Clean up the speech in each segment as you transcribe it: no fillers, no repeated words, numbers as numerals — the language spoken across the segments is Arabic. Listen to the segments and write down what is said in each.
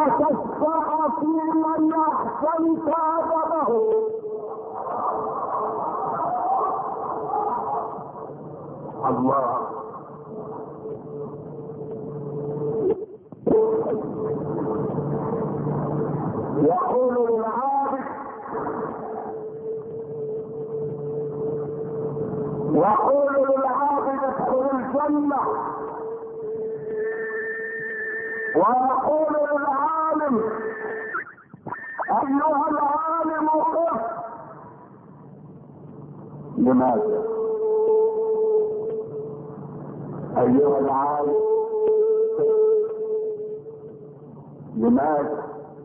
تشفع في من احسنت ادبه. الله. يقول للعابد ادخل الجنة، ويقول للعالم ايها العالم قف. لماذا؟ ايها العالم لماذا؟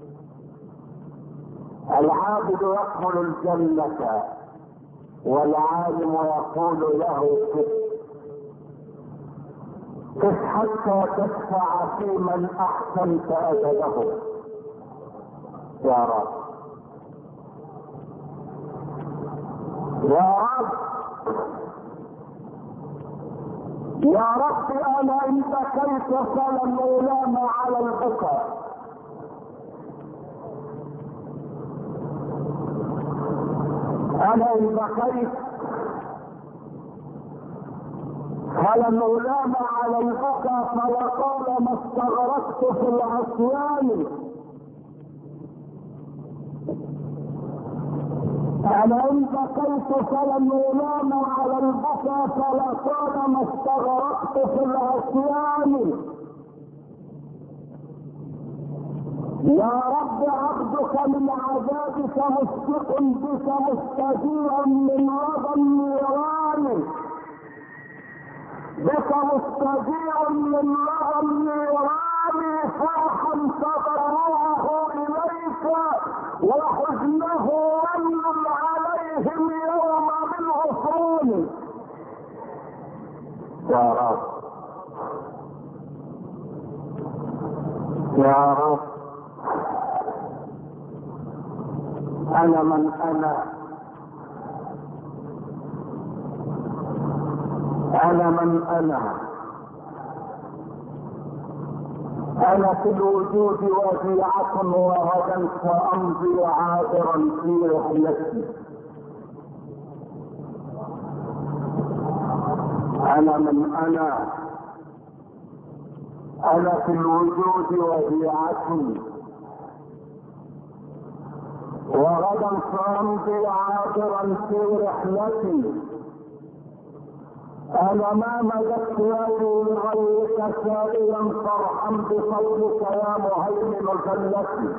العابد يدخل الجنة والعالم يقول له كيف حتى تدفع في من احسنت ادبه. يا رب يا رب يا رب، انا ان بكيت فلم الام على البكاء. انا ان بكيت فلم الام على البكاء، فلطالما استغرقت في العصيان. انا ان بكيت فلم الام على البكاء، فلطالما استغرقت في العصيان. يا رب عبدك من عذابك مشفق بك مستجيع من رضا النيران. بك مستجيع من رضا النيران، فرحا تضرعه اليك وحزنه رمل عليهم يوم من غفران. يا رب يا رب، انا من انا انا في الوجود وديعة، وغدا سامضي عابرا في رحلتي. انا من انا في الوجود وديعة، وغدا سامضي عابرا في رحلتي. انا ما مددت يدي لغيرك سائلا فرحا بفضلك يا مهيمن جنتي.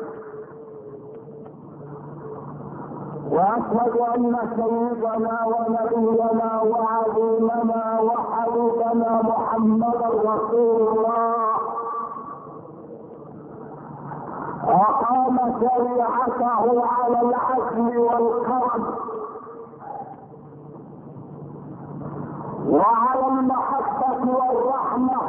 واشهد ان سيدنا ونبينا وعظيمنا وحبيبنا محمدا رسول الله اقام شريعته على العدل والكرم وعلى المحبة والرحمة.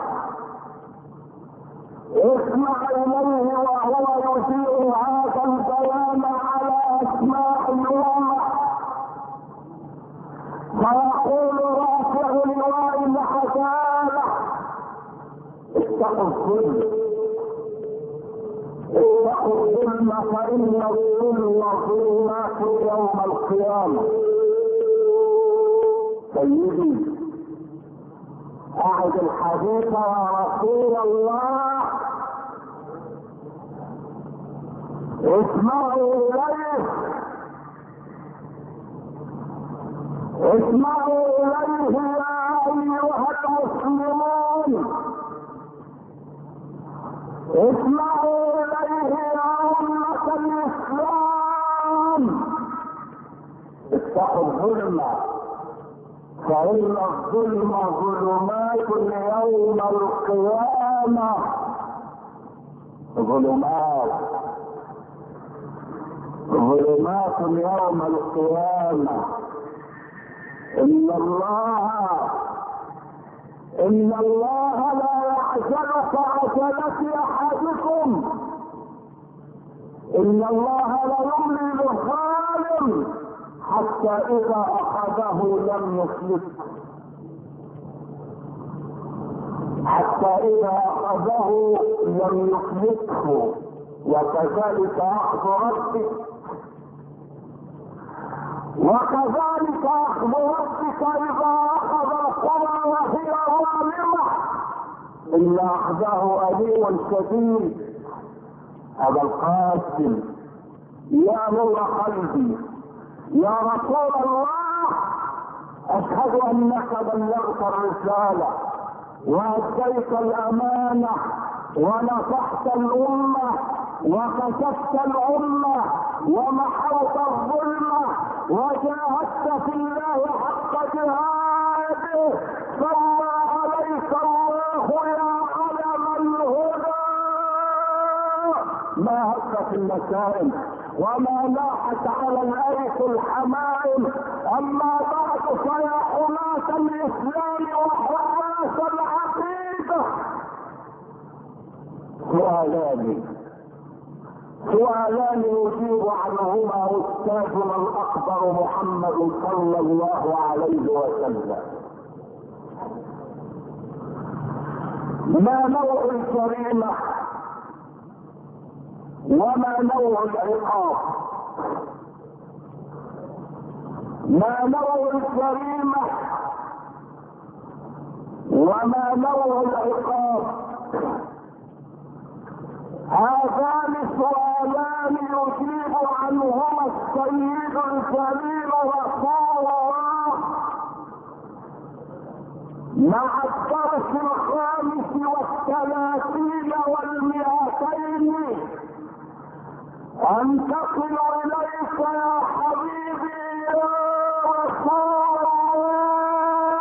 اسمع اليه وهو يثير هذا البيان على اسماء الله، فيقول رافع لواء العدالة اتقوا الظلم، اتقوا الظلم فإن الظلم ظلمات يوم القيامة. سيدي أعد الحديث يا رسول الله، اسمعوا إليه، اسمعوا إليه يا أيها المسلمون، اسمعوا إليه يا أمة الإسلام. اتقوا الظلم فإن الظلم ظلمات يوم القيامة. ظلمات يوم القيامة. إن الله لا يعجل كعجلة أحدكم، إن الله لا يملي للظالم حتى إذا أخذه لم يفلته، حتى إذا أخذه لم يفلته. وكذلك اخذ ربك، وكذلك اخذ ربك اذا اخذ القرى وهي ظالمه ان اخذه اليم شديد. ابا القاسم يا نور قلبي يا رسول الله، اشهد انك بلغت الرساله واديت الامانه ونصحت الامه وكشفت الامه ومحوت الظلمه وجاهدت في الله حق جهاده، صلى عليك الله يا علم الهدى. ما هكت النسائم وما لاحت على الايس الحمائم. اما بعد فيا حماة الاسلام وحراس العقيده، سؤالان يجيب عنهما استاذنا الاكبر محمد صلى الله عليه وسلم. ما نوع الجريمه وما نوع العقاب؟ ما نوع الجريمه وما نوع العقاب؟ هذان سؤالان يجيب عنهما السيد الجليل رسول الله مع الدرس 35 و200. انتقل اليك يا حبيبي يا رسول الله،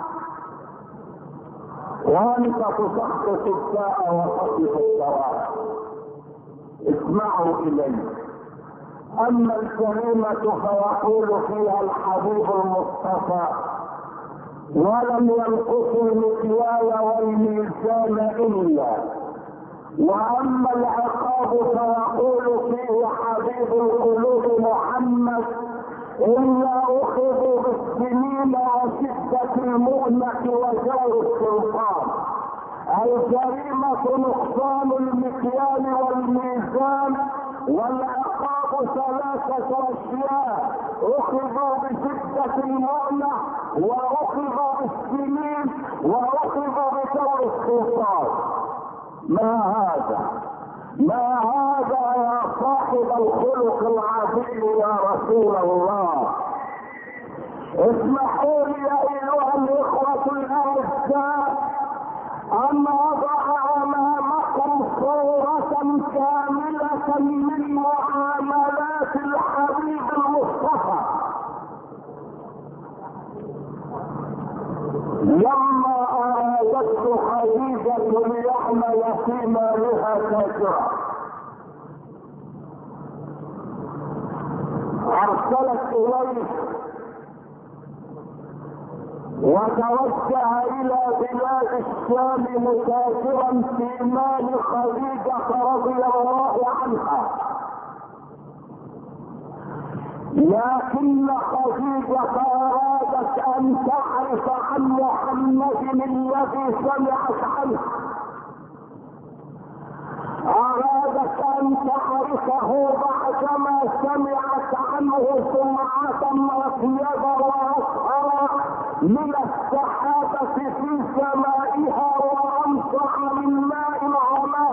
وانت تسقط الساء وتصف السواء. اسمعوا الي. اما الجريمه فيقول فيها الحبيب المصطفى: ولم ينقصوا المكيال والميزان الا. واما العقاب فيقول فيه حبيب القلوب محمد: الا اخذوا بالسنين وشده المؤنه وجور السلطان. الجريمه نقصان المكيال والميزان، والعقاب 3 اشياء: اخذوا بشده المؤنه، واخذوا بالسنين، واخذوا بجور السلطان. ما هذا يا صاحب الخلق العظيم يا رسول الله؟ اسمحوا لي ايها الاخوة الاعزاء ان اضع امامكم صورة كاملة من معاملات الحبيب المصطفى لما ارادته خديجة ليعمل في مالها تاجرا. ارسلت اليه وتوجه الى بلاد الشام متاجرا في مال خديجة رضي الله عنها، لكن خديجة ارادت ان تعرف عن محمد الذي سمعت عنه، ارادت ان تعرفه بعدما سمعت عنه سمعة اطيب واصهر من السحابة في سمائها وامطر من ماء العماء.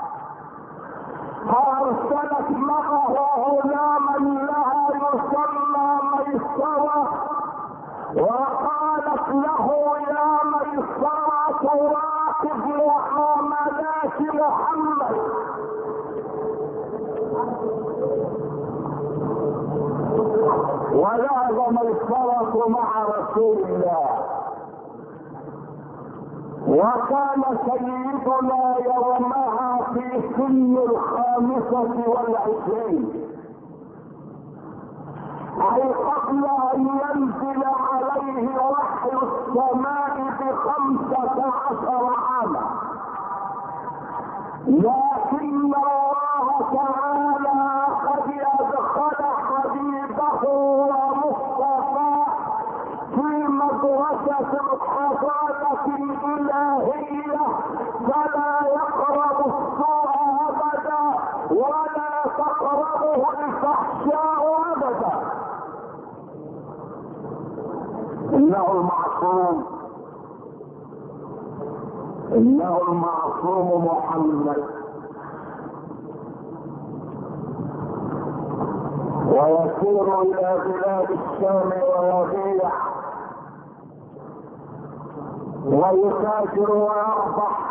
فارسلت معه غلاما لها يسمى ميسرة، وقالت له: يا ميسرة تراقب معاملات محمد. ولازم ميسرة مع رسول الله، وكان سيدنا يومها في سن 25، اي قبل ان ينزل عليه وحي السماء ب15 عاما. لكن الله تعالى قد ادخل حبيبه ومصطفى في مدرسة الحضارة الإلهية، فلا يقرب السوء أبدا، ولا تقربه الفحشاء ابدا. انه المعصوم، انه المعصوم محمد. ويسير الى بلاد الشام ويبيع ويتاجر ويربح،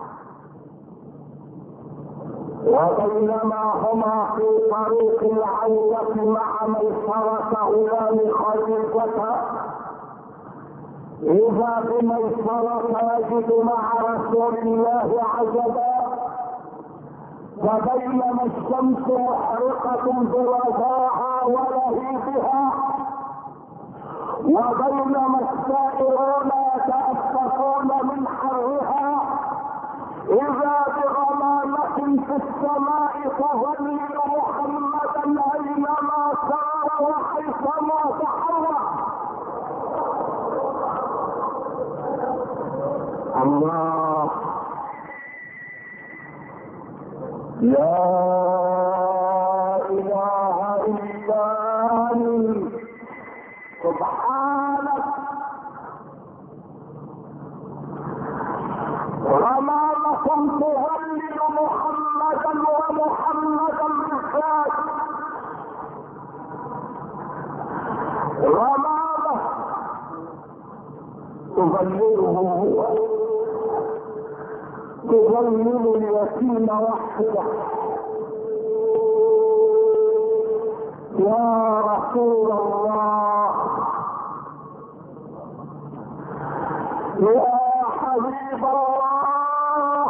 وبينما هما في طريق العودة مع ميسرة غلام خديجة إذا بميسرة يجد مع رسول الله عجبا. فبينما الشمس محرقة برضاها ولهيبها، وبينما السائرون يتأسفون من حرها، إذا بغمامة في السماء تظلل محمدا أينما سار وحيثما تحرك. الله، لا إله إلا أنت سبحانك. غمامة تظلل محمدا ومحمدا بالذات، غمامة تظلله هو، تظلل اليتيم وحده. يا رسول الله، يا حبيب الله،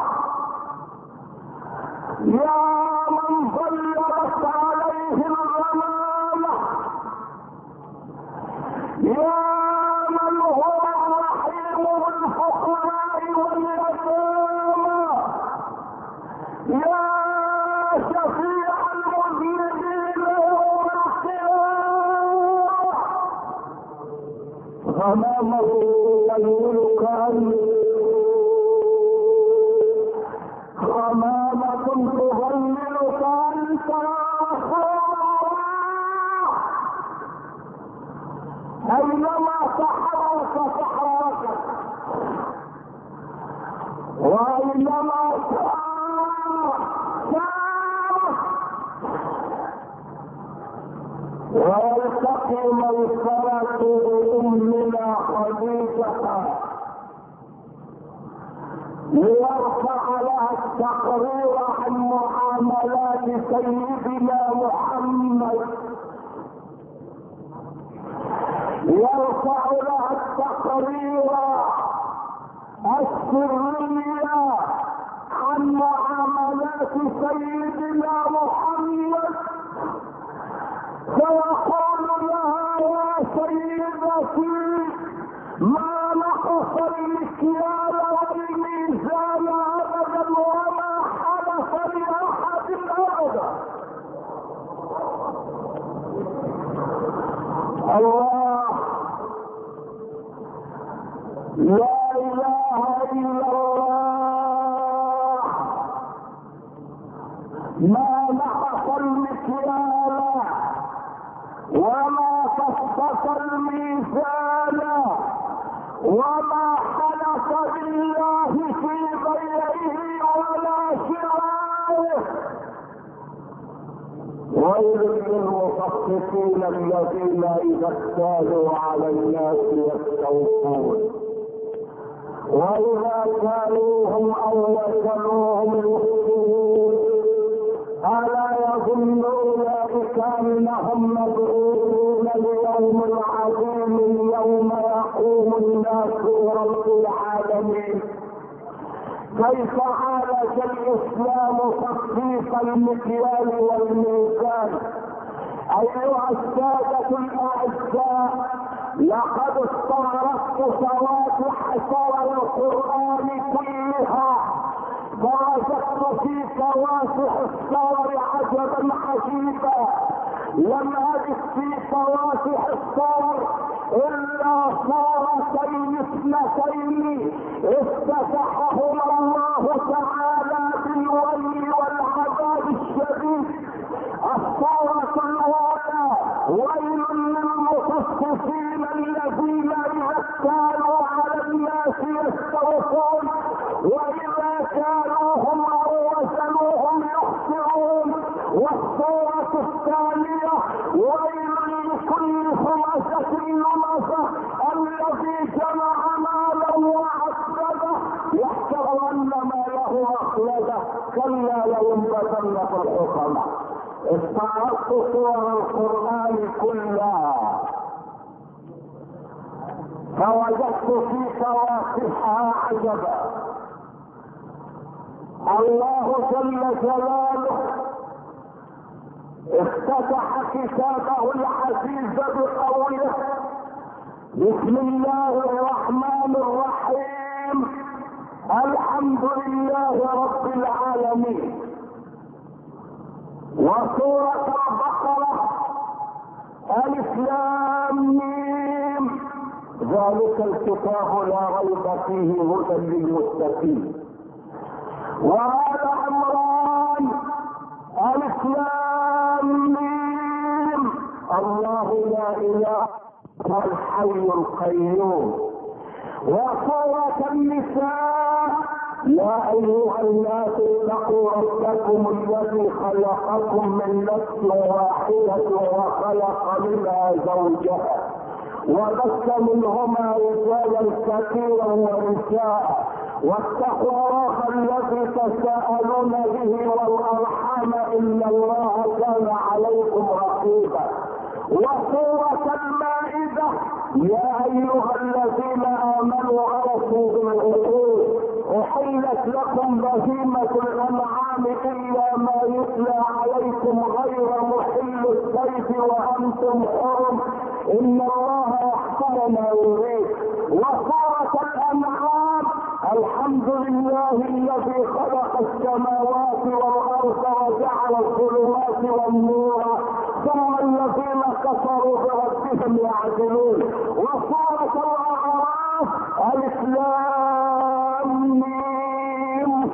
يا من ظللت عليه الغمامة، يا من هو الرحيم بالفقراء واليتامى، يا شفيع المذنبين يوم القيامة. غمامه يلولك أنت، غمامة تظللك أنت يا رسول الله، أينما تحرك تحركت، وأينما سارت سارت. ويلتقي ميسرة بأمنا خديجة ليرفع لها التقرير عن معاملات سيدنا محمد، يرفع لها التقرير السرية عن معاملات سيدنا محمد، فيقول لها يا سيدتي ما نقص المكيال والميزان ابدا وما حدث لاحد ابدا. الله، لا اله الا الله. ما نقص المكيال وما كفت الميزان وما حلف بالله في بيعه ولا شرائه. ويل للمطففين الذين اذا اكتالوا على الناس يستوفون واذا كالوهم او وزنوهم يخسرون. الا يظن اولئك انهم مبعوثون ليوم عظيم يوم يقوم الناس لرب العالمين. كيف عالج الاسلام تخفيف المكيال والميزان؟ ايها السادة الاعزاء، لقد استغرقت فواتح سور القرآن كلها، فوجدت في فواتح السور عجبا عجيبا. لم اجد في فواتح السور الا صورتين اثنتين افتتحهما الله تعالى بالويل والعذاب الشديد الذين إذا كانوا على الناس يستوفون وإذا كانوهم أو وزنوهم يخسرون. والصورة الثانية ويل لكل همزة لمزة الذي جمع مالا وعدده يحسب أن ماله أخلده كلا لينبذن في الحطمة. استعرضت صور القرآن كلها فوجدت في فواكهها عجبا. الله جل جلاله افتتح كتابه العزيز بقوله بسم الله الرحمن الرحيم الحمد لله رب العالمين. وسورة البقرة ألف لام ميم ذلك الكتاب لا ريب فيه هدى للمتقين. وآل عمران ألف لام ميم الله لا إله هو الحي القيوم. وسورة النساء يا أيها الناس اتقوا ربكم الذي خلقكم من نفس واحدة وخلق منها زوجها وبث منهما رجالا كثيرا ونساء واتقوا الله الذي تساءلون به والأرحام إن الله كان عليكم رقيبا. وسورة المائدة يا أيها الذين آمنوا أوفوا بالعقود أحلت لكم بهيمة الأنعام إلا ما يتلى عليكم غير محل الصيد وأنتم حرم إن الله يحكم ما يريد. وسورة الأنعام الحمد لله الذي خلق السماوات والأرض وجعل الظلمات والنور ثم الذين كفروا بربهم يعدلون. وسورة الأعراف ألف لام ميم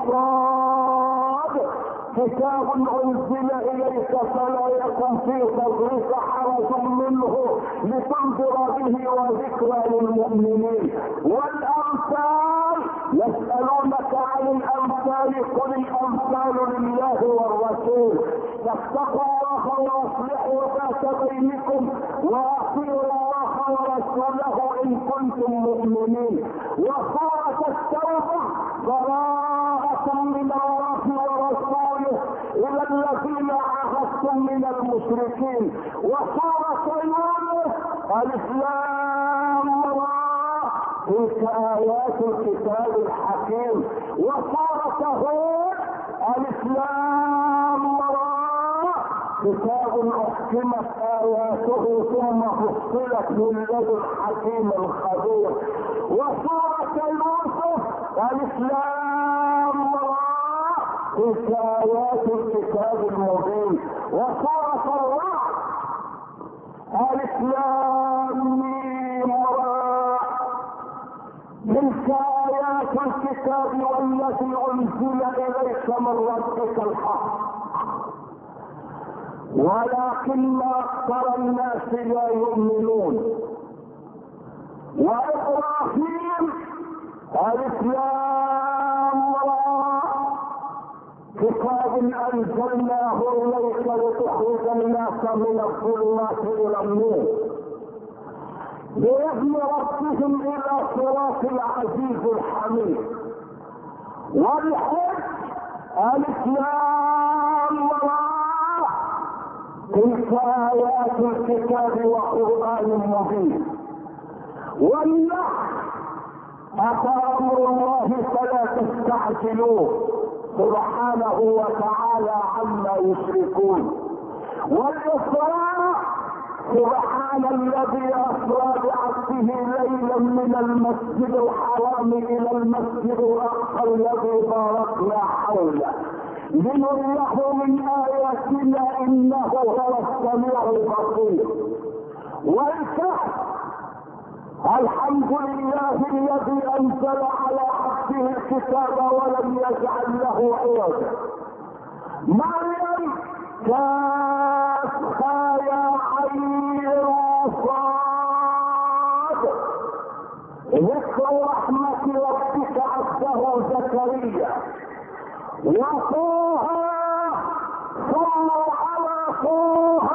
صاد كتاب أنزل إليك فلا يكن في صدرك حرج منه لتنذر به وذكرى للمؤمنين. والأمثال يسألونك عن الأمثال قل الأمثال لله والرسول فاتقوا الله واصلحوا ذات بينكم وأطيعوا الله ورسوله إن كنتم مؤمنين. وسورة التوبة براءة من الله ورسوله إلى الذين عاهدتم من المشركين. وسورة يونس ألف لام را تلك آيات الكتاب الحكيم. وسورة هود ألف لام را كتاب أحكمت آياته ثم فصلت من لدن حكيم خبير. وسورة يوسف ألف لام را تلك آيات الكتاب المبين. وسورة الرعد ألف لام ميم را تلك آيات الكتاب والذي أنزل إليك من ربك الحق ولكن أكثر الناس لا يؤمنون. وإبراهيم ألف لام را كتاب أنزلناه إليك لتخرج الناس من الظلمات إلى النور بإذن ربهم إلى صراط العزيز الحميد. والحج ألف لام را تلك آيات الكتاب وقرآن مبين. والنحل أتى أمر الله فلا تستعجلوه سبحانه وتعالى عما يشركون. والإسراء سبحان الذي أسرى بعبده ليلا من المسجد الحرام إلى المسجد الأقصى الذي باركنا حوله لنريه من آياتنا إنه هو السميع البصير. والكهف الحمد لله الذي أنزل على عبده الكتاب ولم يجعل له عوجا. مريم كافها يا عين صاد وطه صلوا على طه.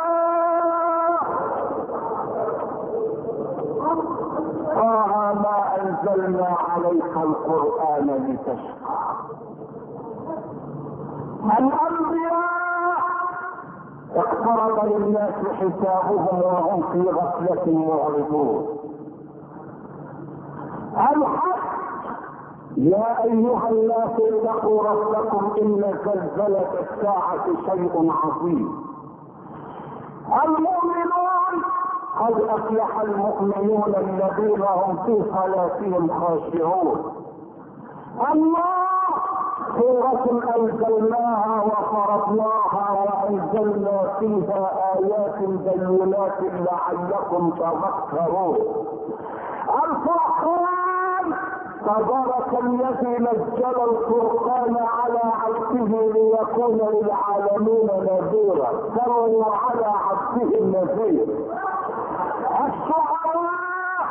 طه ما انزلنا عليك القرآن لتشقى. الانبياء اقترب للناس حسابهم وهم في غفلة معرضون. الحق يا ايها الناس اتقوا ربكم ان زلزلة الساعة شيء عظيم. المؤمنون قد افلح المؤمنون الذين هم في صلاتهم خاشعون. الله سورة انزلناها وفرضناها وانزلنا فيها ايات بينات لعلكم تذكرون. الفرقان تبارك الذي نزل الفرقان على عبده ليكون للعالمين نذيرا. صلوا على عبده النذير. الشعراء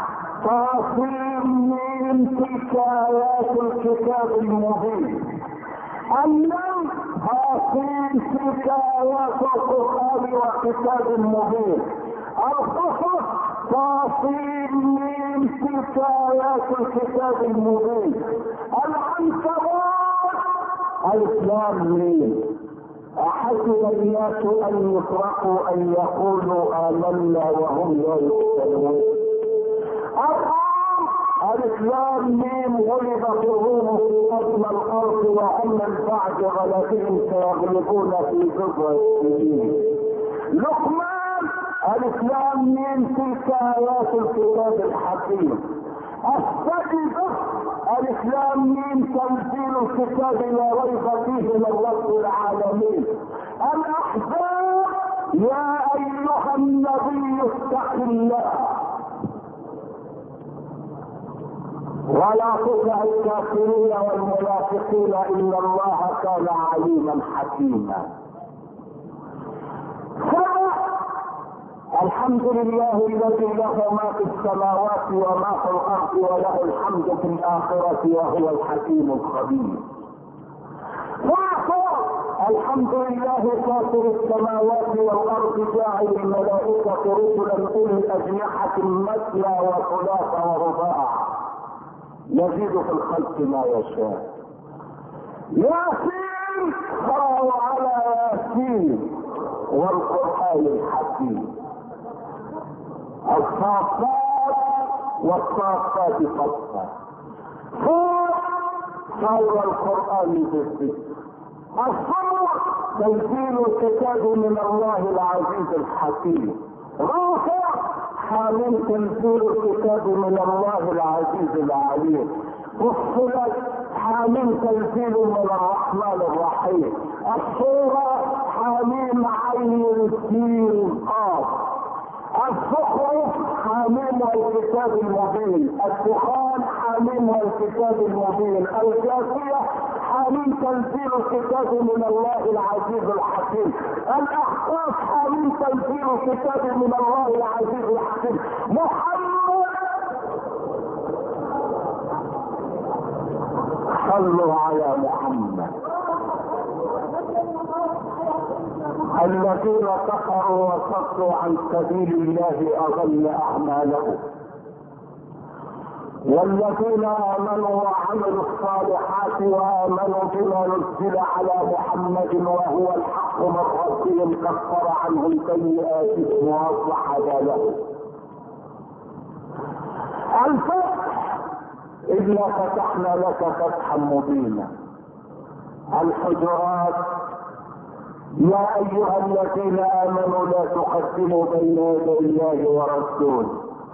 تفصيل من تلك ايات الكتاب المبين. النمل تفصيل تلك ايات القران وكتاب مبين. القصص تفصيل من تلك ايات الكتاب المبين. العنكبوت الاسلام مين. احسب الناس ان يتركوا ان يقولوا امنا وهم لا يفتنون. الاسلام مين. غلبت الروم في ادنى الارض وهم من بعد غلبهم سيغلبون في بضع سنين. لقمان الاسلام مين. تلك ايات الكتاب الحكيم. السجدة الاسلام مين. تنزيل الكتاب لا ريب فيه من رب العالمين. الاحزاب يا ايها النبي اتق الله ولا تطع الكافرين والمنافقين ان الله كان عليما حكيما. الحمد لله الذي له ما في السماوات وما في الارض وله الحمد في الاخرة وهو الحكيم الخبير. الحمد لله فاطر السماوات والارض جاعل الملائكة رسلا اولي الاجنحة مثنى وثلاث ورباع يزيد في الخلق ما يشاء. ياسين قرأوا على ياسين والقرآن الحكيم. الصافات والصافات صفا. صور القرآن بالذكر. الصور تنزيل الكتاب من الله العزيز الحكيم. رافع حامل تنزيل الكتاب من الله العزيز العليم. فصلت حامل تنزيل من الرحمن الرحيم. الصورة حامل عين الدين قاف. الزخرف حامل الكتاب المبين. الدخان حامل الكتاب المبين. الجاثية حامل تنزيل الكتاب من الله العزيز الحكيم. الاحقاف حامل تنزيل الكتاب من الله العزيز الحكيم. محمد صلوا على محمد. الذين كفروا وصدوا عن سبيل الله اضل اعمالهم والذين امنوا وعملوا الصالحات وامنوا بما نزل على محمد وهو الحق من ربهم كفر عنهم سيئاتهم واصلح بالهم. الفتح انا فتحنا لك فتحا مبينا. الحجرات يا ايها الذين امنوا لا تقدموا بين يدي الله ورسوله.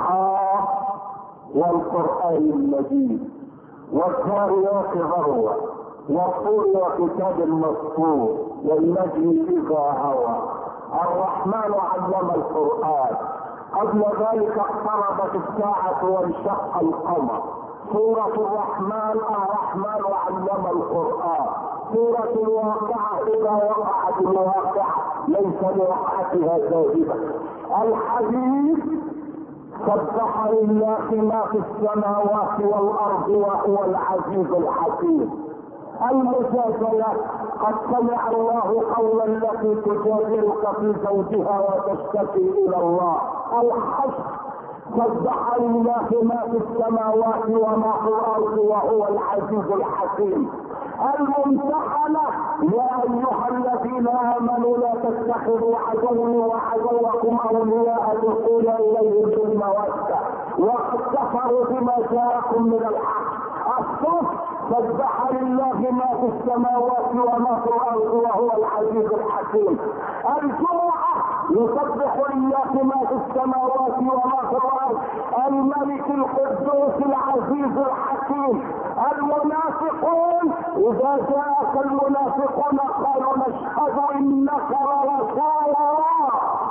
والقرآن المجيد والذاريات ذروة والطور وكتاب مسطور والنجم اذا هوى. الرحمن علم القرآن. قبل ذلك اقتربت الساعة وانشق القمر. سورة الرحمن علم القرآن. سورة الواقعة اذا وقعت الواقعة ليس لوقعتها كاذبة. الحديث سبح لله ما في السماوات والارض وهو العزيز الحكيم. المجادلة. قد سمع الله قولا التي تجادلك في زوجها وتشتكي الى الله. الحشر سبح لله ما في السماوات وما في الارض وهو العزيز الحكيم. الممتحنة يا ايها الذين امنوا لا تتخذوا عدوي وعدوكم اولياء تلقون اليهم بالمودة وقد كفروا بما جاءكم من الحق. الصف سبح لله ما في السماوات وما في الارض وهو العزيز الحكيم. الجمعة يسبح لله ما في السماوات وما في الارض الملك القدوس العزيز الحكيم. المنافقون اذا جاءك المنافقون قالوا نشهد انك لرسول الله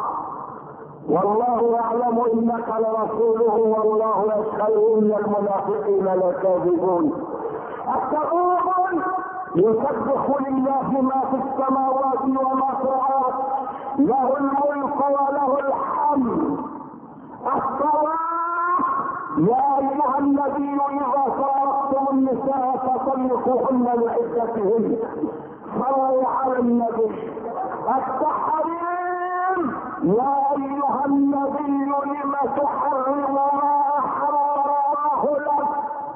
والله يعلم انك لرسوله والله يشهد ان المنافقين لكاذبون. التغابن يسبح لله ما في السماوات وما في الارض له الملك وله الحمد. الصلاة يا ايها النبي اذا طلقتم النساء فطلقوهن لعدتهن صلوا على النبي. التحريم يا ايها النبي لم تحرم ما احل الله لك.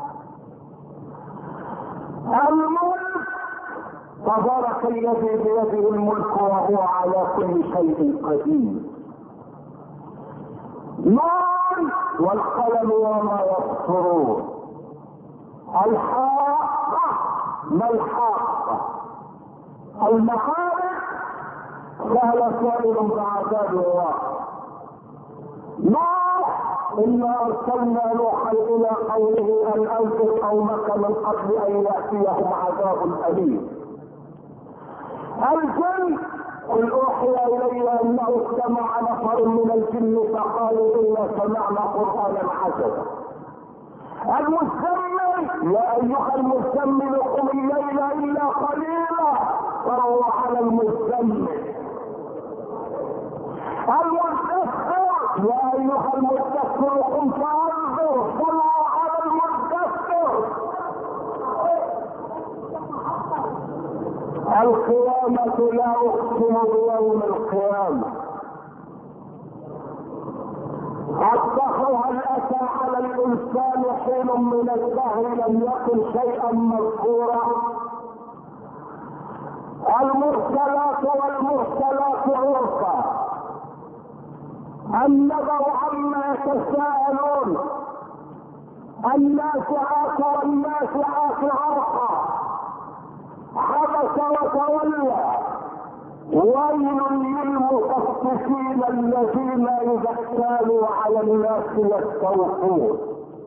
الملك تبارك الذي بيده الملك وهو على كل شيء قدير. نون والقلم وما يسطرون. الحاقة ما الحاقة؟ المعارك سهل سائل بعذاب الله. نوح إنا أرسلنا نوحا إلى قومه أن أنذر قومك من قبل أن يأتيهم عذاب أليم. الجن قل أوحي إلي أنه استمع نفر من الجن فقالوا إنا سمعنا قرآنا عجبا. المزمل يا أيها المزمل قم الليل إلا قليلا صلوا على المزمل. المدثر يا ايها المدثر قم فانذر صلوا على المدثر. القيامة لا اقسم بيوم القيامة. الدهر هل اتى على الانسان حين من الدهر لم يكن شيئا مذكورا. المرسلات والمرسلات عرفا. النبأ عما يتساءلون. النازعات والنازعات غرقا. عبس وتولى. ويل للمطففين الذين اذا اكتالوا على الناس يستوفون.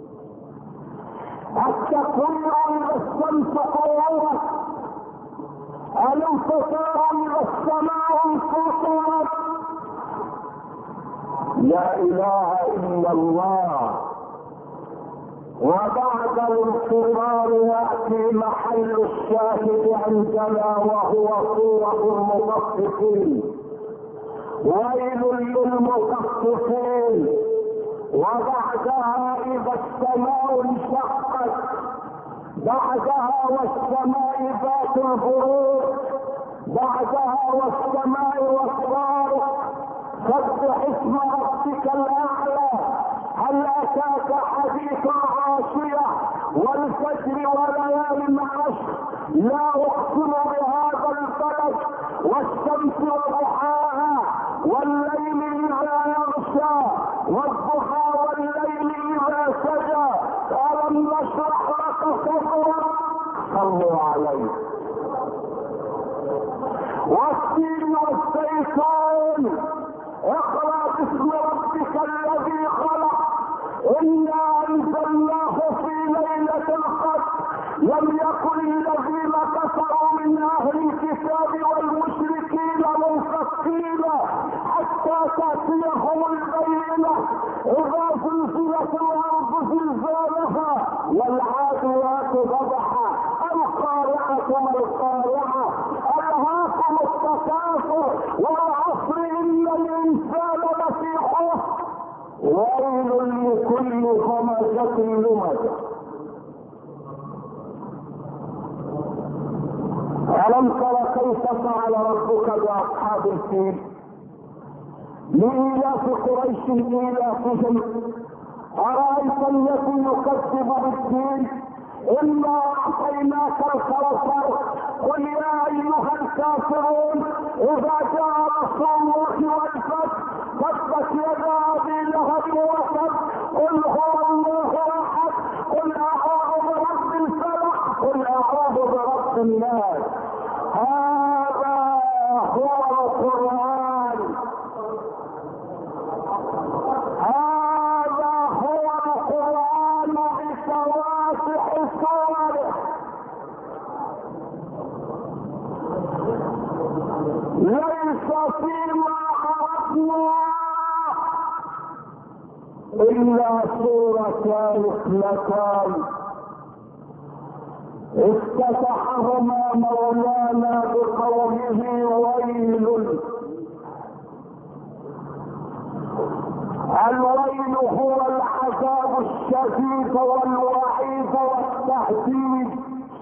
التكوير اذا الشمس قورت. الانفطار اذا السماء انفطرت. لا اله الا الله. وبعد الانفطار ياتي محل الشاهد عندنا وهو صورة المطففين. ويل للمطففين. وبعدها اذا السماء انشقت. بعدها والسماء ذات البروج. بعدها والسماء والطارق. سبح اسم ربك الاعلى. هل اتاك حديث الغاشية والفجر وليال عشر. لا اقسم بهذا البلد والشمس وضحاها والليل اذا يغشى والضحى والليل اذا سجى. الم نشرح لك صدرك. صلوا عليه. والتين والزيتون. اقرأ باسم ربك الذي خلق. إنا أنزلناه في ليلة القدر. لم يكن الذين كفروا من أهل الكتاب والمشركين منفكين حتى تأتيهم البينة. إذا زلزلت الأرض زلزالها والعاديات ضبحا. القارعة ما القارعة. ألهاكم التكاثر والعصر إن الإنسان لفي خسر. ويل لكل همزة لمزة. ألم تر كيف فعل ربك بأصحاب الفيل؟ لإيلاف قريش إيلافهم. أرأيت الذي يكذب بالدين؟ إنا أعطيناك الكوثر قل يا أيها الكافرون إذا جاء نصر الله والفتح تبت يدا أبي لهب وتب قل هو الله أحد قل أعوذ برب الفلق قل أعوذ برب الناس. هذا هو القرآن، هذا هو القرآن بشواسع صوره. ليس فيما عرفنا إلا سورتان اثنتان افتتحهما مولانا بقوله ويل. الويل هو العذاب الشديد والوعيد والتهديد.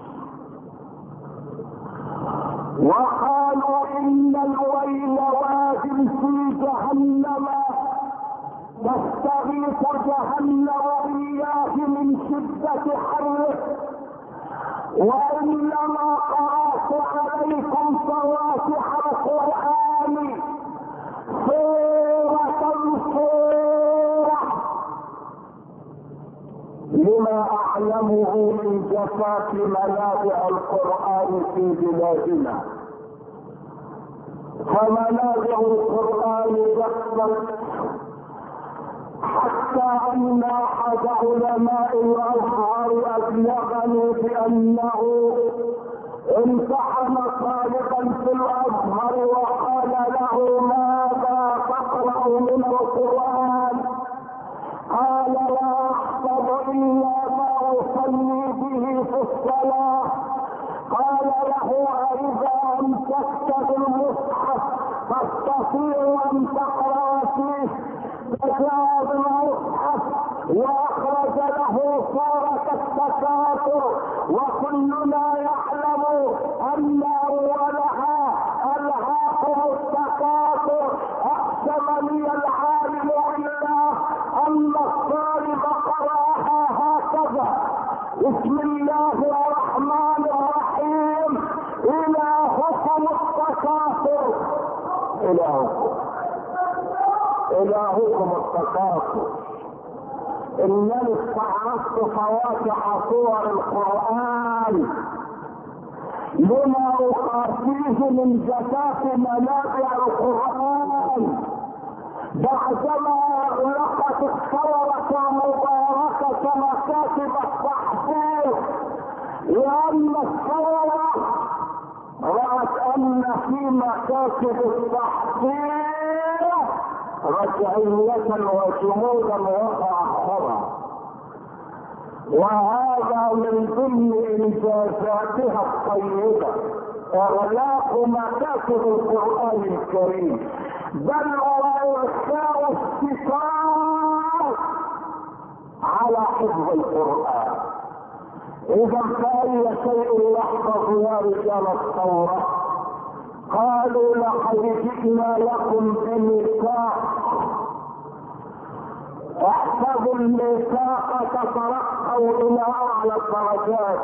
وقالوا إن الويل واد في جهنم تستغيث جهنم إياه من شدة حره. وإنما قرأت عليكم فواتح القرآن سورة سورة لما أعلمه من جفاف منابع القرآن في بلادنا. فمنابع القرآن جفت حتى ان احد علماء الازهر ابلغني بانه امتحن طالبا في الازهر وقال له ماذا تقرا من القران؟ قال لا احفظ الا ما اصلي به في الصلاه. قال له اذا امسكت بالمصحف تستطيع ان تقرا فيه؟ فجاء بالمصحف واخرج له سورة التكاثر وكلنا يعلم ان اولها الهاكم التكاثر. اقسم لي العالم بالله ان الطالب قراها هكذا: بسم الله الرحمن الرحيم الهكم التكاثر. الهكم التكاثر. انني استعرضت فواتح صور القرآن لما اقاسيه من جفاف منابع القرآن بعدما اغلقت الثورة المباركة مكاتب التحقيق، لان الثورة رأت ان في مكاتب التحقيق رجعية وجمودا وتأخرا، وهذا من ضمن انجازاتها الطيبة اغلاق مكاتب القرآن الكريم، بل وإرساء الستار على حفظ القرآن. اذا فأي شيء يحفظ يا رجال الثورة؟ قالوا لقد جئنا لكم بميثاق، احفظوا الميثاق تترقوا الى اعلى الدرجات.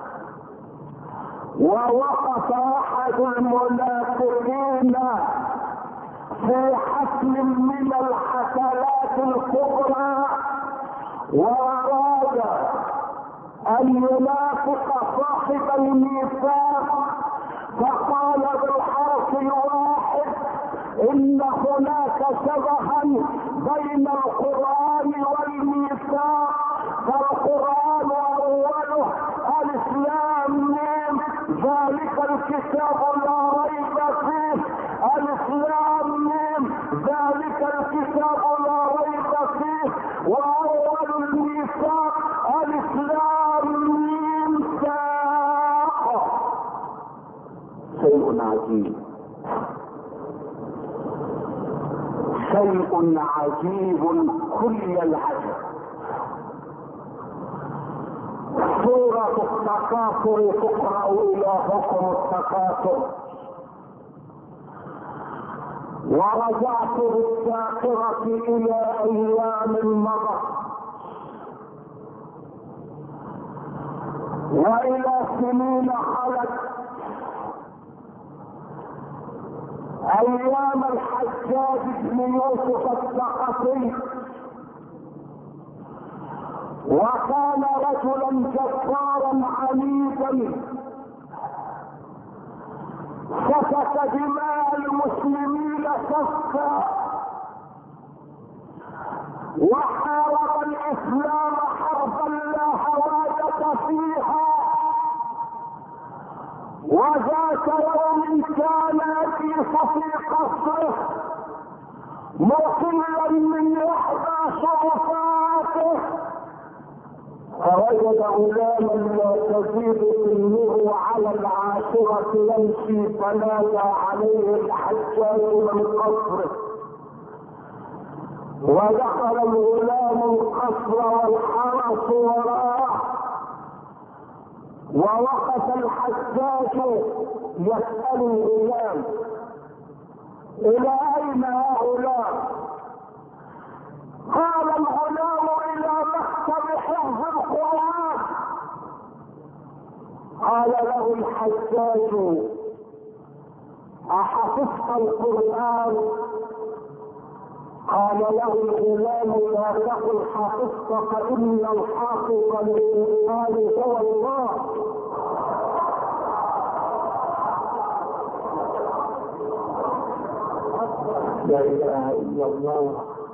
ووقف احد المنافقين في حفل من الحفلات الكبرى واراد ان ينافق صاحب الميثاق، فقال بالحرف الواحد ان هناك شبها بين القرآن والميثاق، فالقرآن اوله الف لام ميم ذلك الكتاب لا ريب فيه، الف لام ميم ذلك الكتاب لا ريب فيه، واول الميثاق الف لام ميم ساق. شيء عجيب، شيء عجيب كل العجب. سورة التكاثر تقرأ إلهكم التكاثر. ورجعت بالذاكرة إلى أيام مضت وإلى سنين خلت، أيام الحجاج بن يوسف الثقفي، وكان رجلا جبارا عنيدا سفك دماء المسلمين سفكا وحارب الاسلام حربا لا هوادة فيها. وذات يوم كان يجلس في قصره مقلا من احدى شرفاته، فوجد غلاما لا تزيد سنه على العاشرة يمشي، فنادى عليه الحجاج من قصره، ودخل الغلام القصر والحرس وراءه، ووقف الحجاج يسأل الغلام: إلى أين يا غلام؟ قال الغلام: إلى مكتب حفظ القرآن. قال له الحجاج: أحفظت القرآن؟ قال له الغلام: لا تقل حفظت، فإن الحافظ للقرآن هو الله. لا إله إلا الله.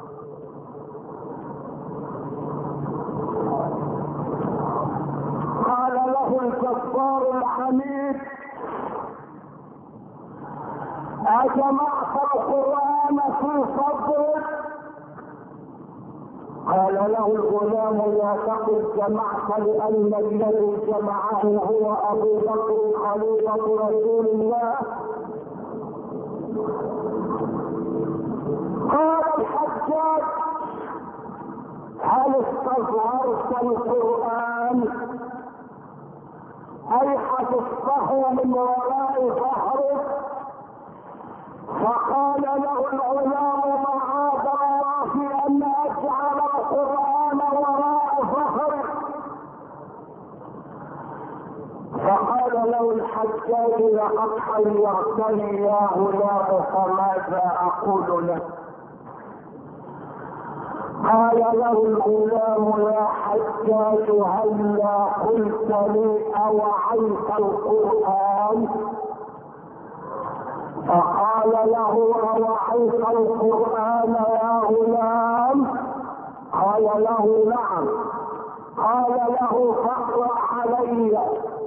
قال له الجبار الحميد: أجمعت القرآن في صدرك؟ قال له الغلام: لا تقل جمعت، لأن الذي جمعه هو أبو بكر خليفة رسول الله. قال الحجاج: هل استظهرت القرآن أي حفظته من وراء ظهرك؟ فقال له الغلام: معاذ الله أن أجعل القرآن وراء ظهرك. فقال له الحجاج: لقد حيرتني يا غلام، فماذا أقول لك؟ قال له الغلام: يا حجاج، هلا قلت لي أوعيت القرآن؟ فقال له: أوعيت القرآن يا غلام؟ قال له: نعم. قال له: فاقرأ علي.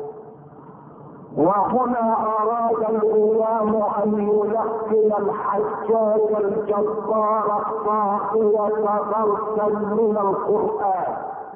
وهنا أراد الغلام أن يلقن الحجاج الجبار الطاغية درسا من القرآن،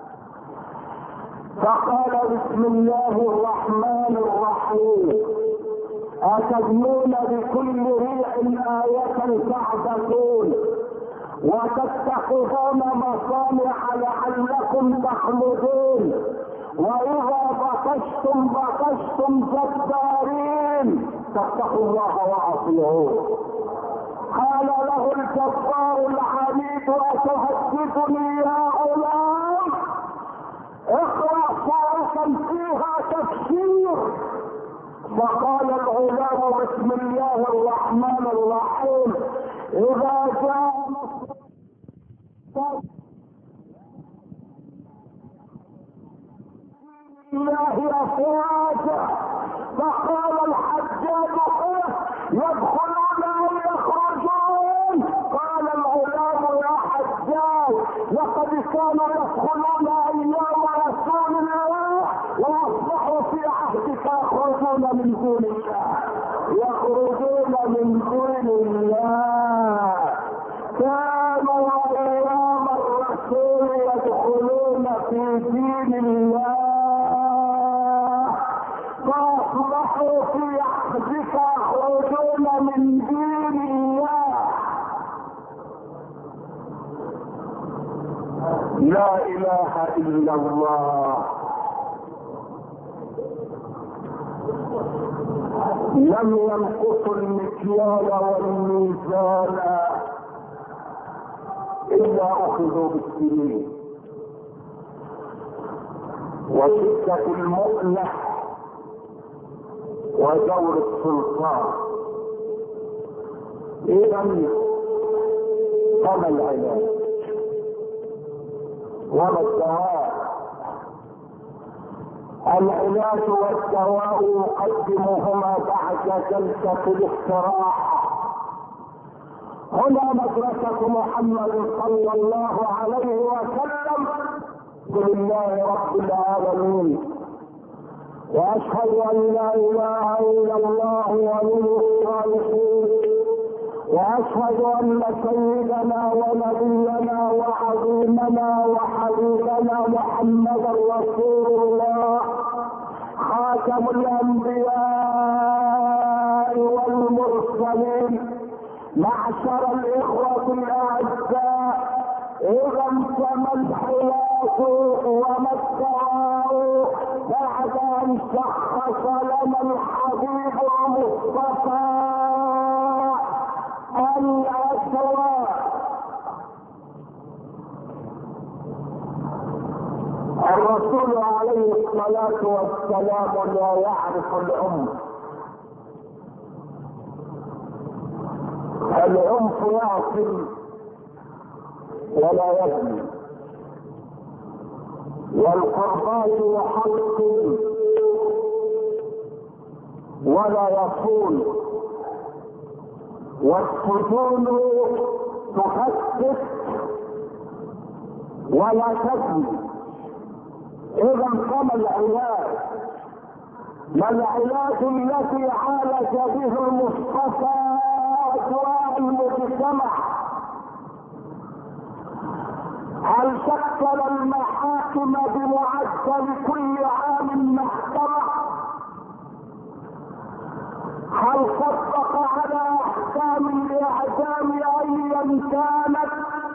فقال: بسم الله الرحمن الرحيم. أتبنون بكل ريع آية تعبثون وتتخذون مصانع لعلكم تخلدون وإذا بطشتم بطشتم جبارين فاتقوا الله وأطيعوه. قال له الجبار الحميد: أتهددني يا غلام؟ اقرأ سورة فيها تفسير. فقال الغلام: بسم الله الرحمن الرحيم. إذا جاء نصر الله أفواجا. فقال الحجاج: يدخلون أو يخرجون؟ قال الغلام: يا حجاج، لقد كانوا يدخلون أيام رسول الله وأصبحوا في عهدك يخرجون من دون الله. يخرجون من دون الله. كانوا أيام الرسول يدخلون في دين الله فأصبحوا في عهدك يخرجون من دين الله. لا إله إلا الله. لم ينقصوا المكيال والميزان الا اخذوا بالسنين وشدة المؤنة وجور السلطان. اذا فما العلاج وما الدواء؟ العلاج والدواء يقدمهما بعد جلسة الاستراحة. هنا مدرسة محمد صلى الله عليه وسلم لله رب العالمين، واشهد ان لا اله الا الله ولي الصالحين، واشهد ان سيدنا ونبينا وعظيمنا وحبيبنا محمدا رسول الله خاتم الانبياء والمرسلين. معشر الاخوة الاعزاء، اذا فما الحياة وما الدواء بعد ان شخص لنا الحبيب المصطفى الاسواق. الرسول عليه الصلاة والسلام لا يعرف العنف. العنف يعصي ولا يبني، والقربات يحطم ولا يصون، والسجون تخفف ولا تبني. اذا كما العلاج، ما العلاج الذي عالج به المصطفى اجواء المجتمع؟ هل شكل المحاكم بمعدل كل عام محكمة؟ هل صدق على احكام الاعدام ايا كانت؟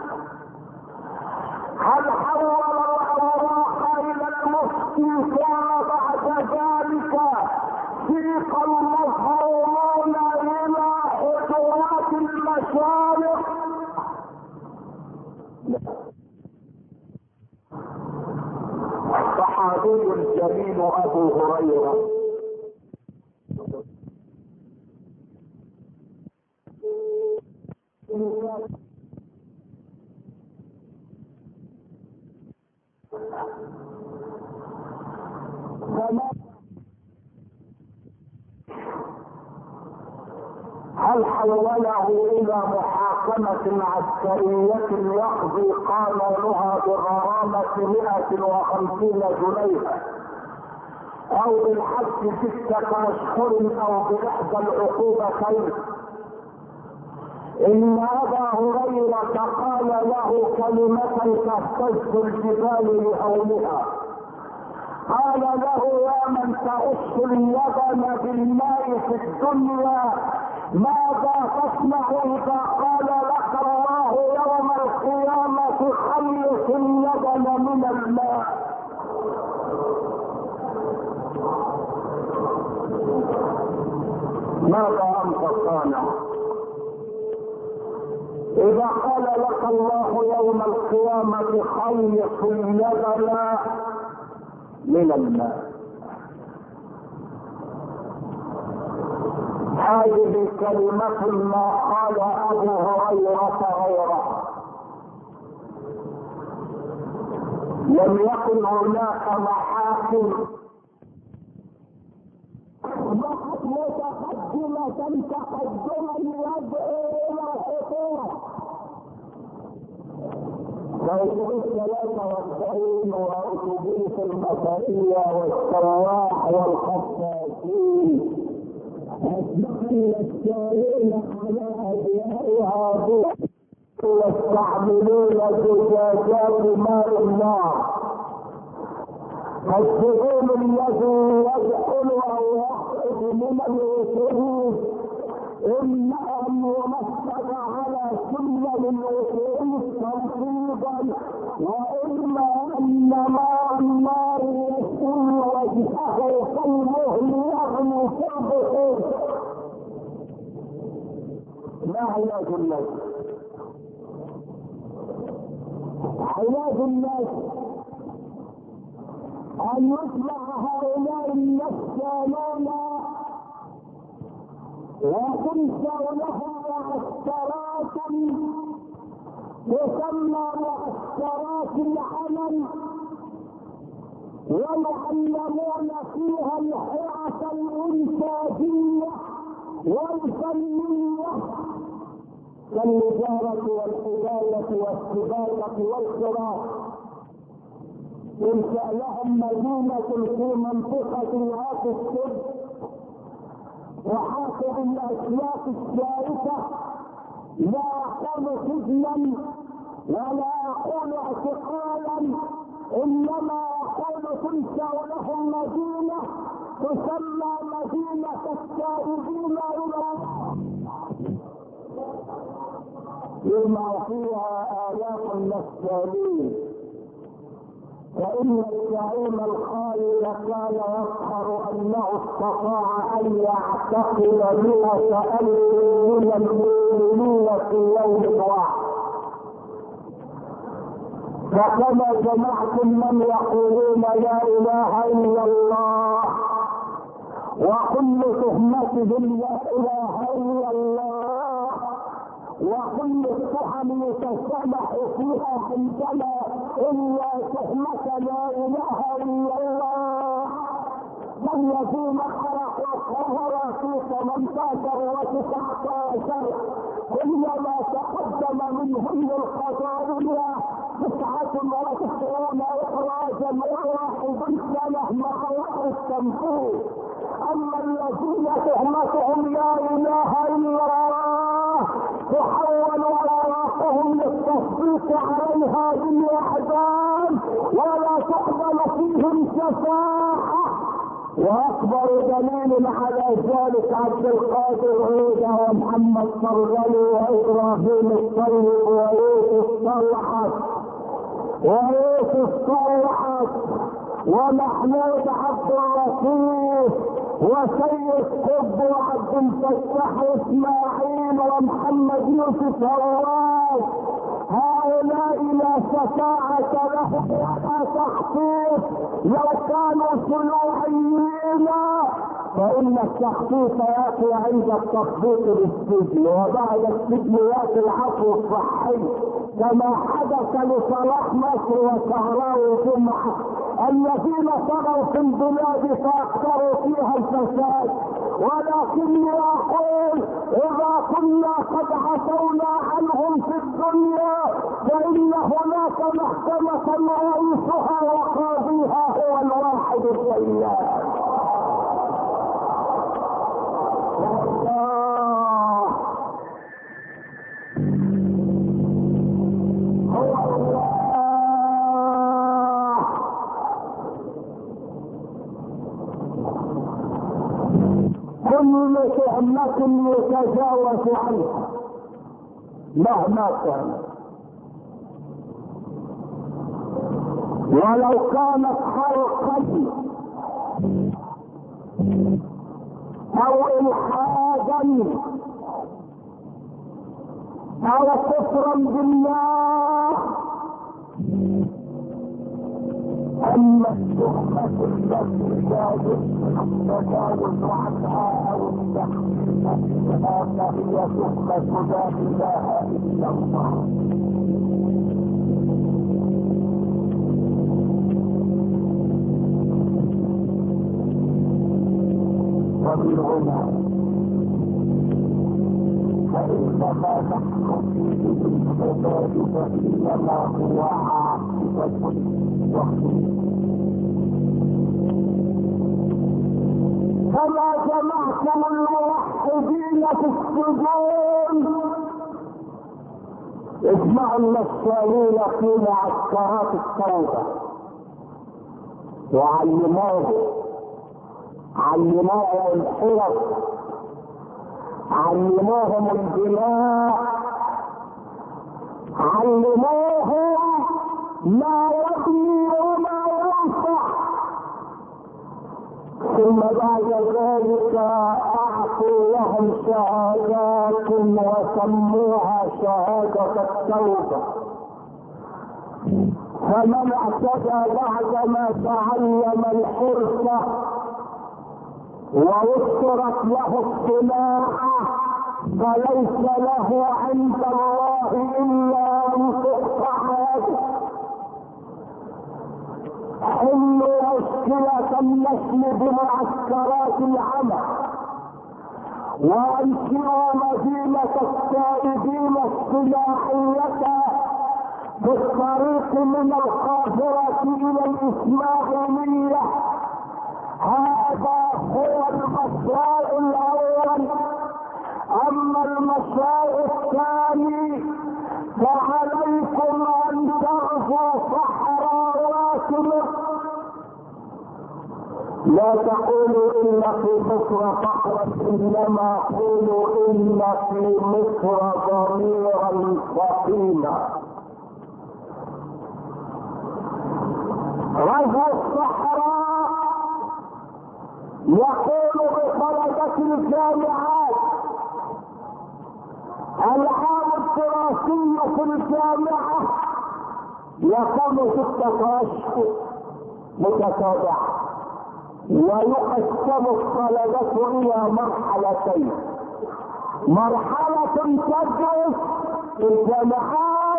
هل حول الاوراق الى المفتي كان بعد ذلك سيق المظلومون الى حجرات المشارق؟ الصحابي الجليل ابو هريره هل حوله الى محاكمة عسكرية يقضي قانونها بغرامة 150 جنيه او بالحبس 6 اشهر او باحدى العقوبتين؟ ان ابا هريرة قال له كلمة تهتز الجبال لهولها، قال له: يا من تغش اللبن بالماء في الدنيا، ماذا تصنع اذا قال لك الله يوم القيامة خلص اللبن من الماء؟ ماذا انت صانع اذا قال لك الله يوم القيامة خلص اللبن من الماء؟ هذه كلمة ما قال ابو هريرة غيره. لم يكن هناك محاكم متقدمة تقدما يدعو الى الحكومة. فوجود 43 واتوبيس المطرية والسواح والخفافين اصبحوا يشتغلون على ابنائها يستعملون زجاجات ماء النار. السجون الذي يدخل او يخرج من الوصول اما ان يمسك على سلم الوصول تنفيذا، واما ان ماء النار يسكن وجهه كالمهل يغلي في البحور. ما علاج الناس؟ علاج الناس ان يطلع هؤلاء النسالون وتنشأ لهم معسكرات تسمى معسكرات العمل، ويعلمون فيها الحرف الانتاجيه والفنيه كالنجاره والحدايه والسباقه والقراءه. ينشأ لهم مدينه في منطقه عاص السد وحاصل الاشياء الشائكه، لا اقول سجنا ولا اقول اعتقالا، انما اقول تنشأ لهم مدينه تسمى مدينه التائبين الى بما فيها آلاف النسالين. فإن الزعيم الخالد كان يظهر أنه استطاع أن يعتقل 100,000 من المؤمنين في يوم واحد. فكما جمعت من يقولون لا إله إلا الله وكل تهمتهم لا إله إلا الله وكل التهم يتسامح فيها عندنا إلا تهمة لا إله إلا الله. الذين خرقوا القمر في 18 و19 كلما تقدم منهم القضايا 99 إخراجا واحد سنة مخلوق التنفيذ. أما الذين تهمتهم لا إله إلا الله تحول اوراقهم للتصديق عليها بالاعدام ولا تقبل فيهم شفاعه. واكبر دليل على ذلك عبد القادر عوده ومحمد صرغلي وابراهيم الطيب ويوسف طلعت ومحمود عبد اللطيف وسيد قطب وعبد الفتاح اسماعيل ومحمد يوسف هواز. هؤلاء لا شفاعة لهم ولا تخفيف لو كانوا صناعيين، فإن التخفيف يأتي عند التخفيف بالسجن وبعد السجن يأتي العفو الصحي كما حدث لصلاح مصر وشهراوي جمعة الذين طغوا في البلاد فأكثروا فيها الفساد. ولكني أقول إذا كنا قد عفونا عنهم في الدنيا فإن هناك محكمة رئيسها وقاضيها هو الواحد الديان. كل تهمة يتجاوز عنها مهما كان، ولو كانت حرقا او الحادا او كفرا بالله. اما التهمة التي لا يمكن التجاوز عنها او التخفيف منها فهي تهمة لا اله الا الله. وبالعلماء فإنما نحن فيه بالحباب فإنما هو عاقبة وخير. كما جمعتم الموحدين في السجون اجمعوا النسالين في معسكرات التوبة وعلموهم الحرف، علموهم البناء، علموهم ما يبني وما ينفع. ثم بعد ذلك واعطوا لهم شهادات وسموها شهادة التوبة. فمن اعتدى بعدما تعلم الحرفة ووفرت له الصناعة فليس له عند الله الا ان تقطع يده. حلوا مشكلة النسل بمعسكرات العمل، وانشئوا مدينة التائبين الصناعية في الطريق من القاهرة الى الاسماعيلية. هذا هو المشروع الاول. اما المشروع الثاني فعليكم ان تغزوا صحراوات مصر. لا تقولوا ان في مصر فقرا، انما قولوا ان في مصر ضميرا سقيما. غزو الصحراء يقول بطلبة الجامعات العام الدراسي في الجامعة يكون 6 أشهر متتابعة، ويقسم الطلبة إلى مرحلتين: مرحلة تدرس في الجامعات،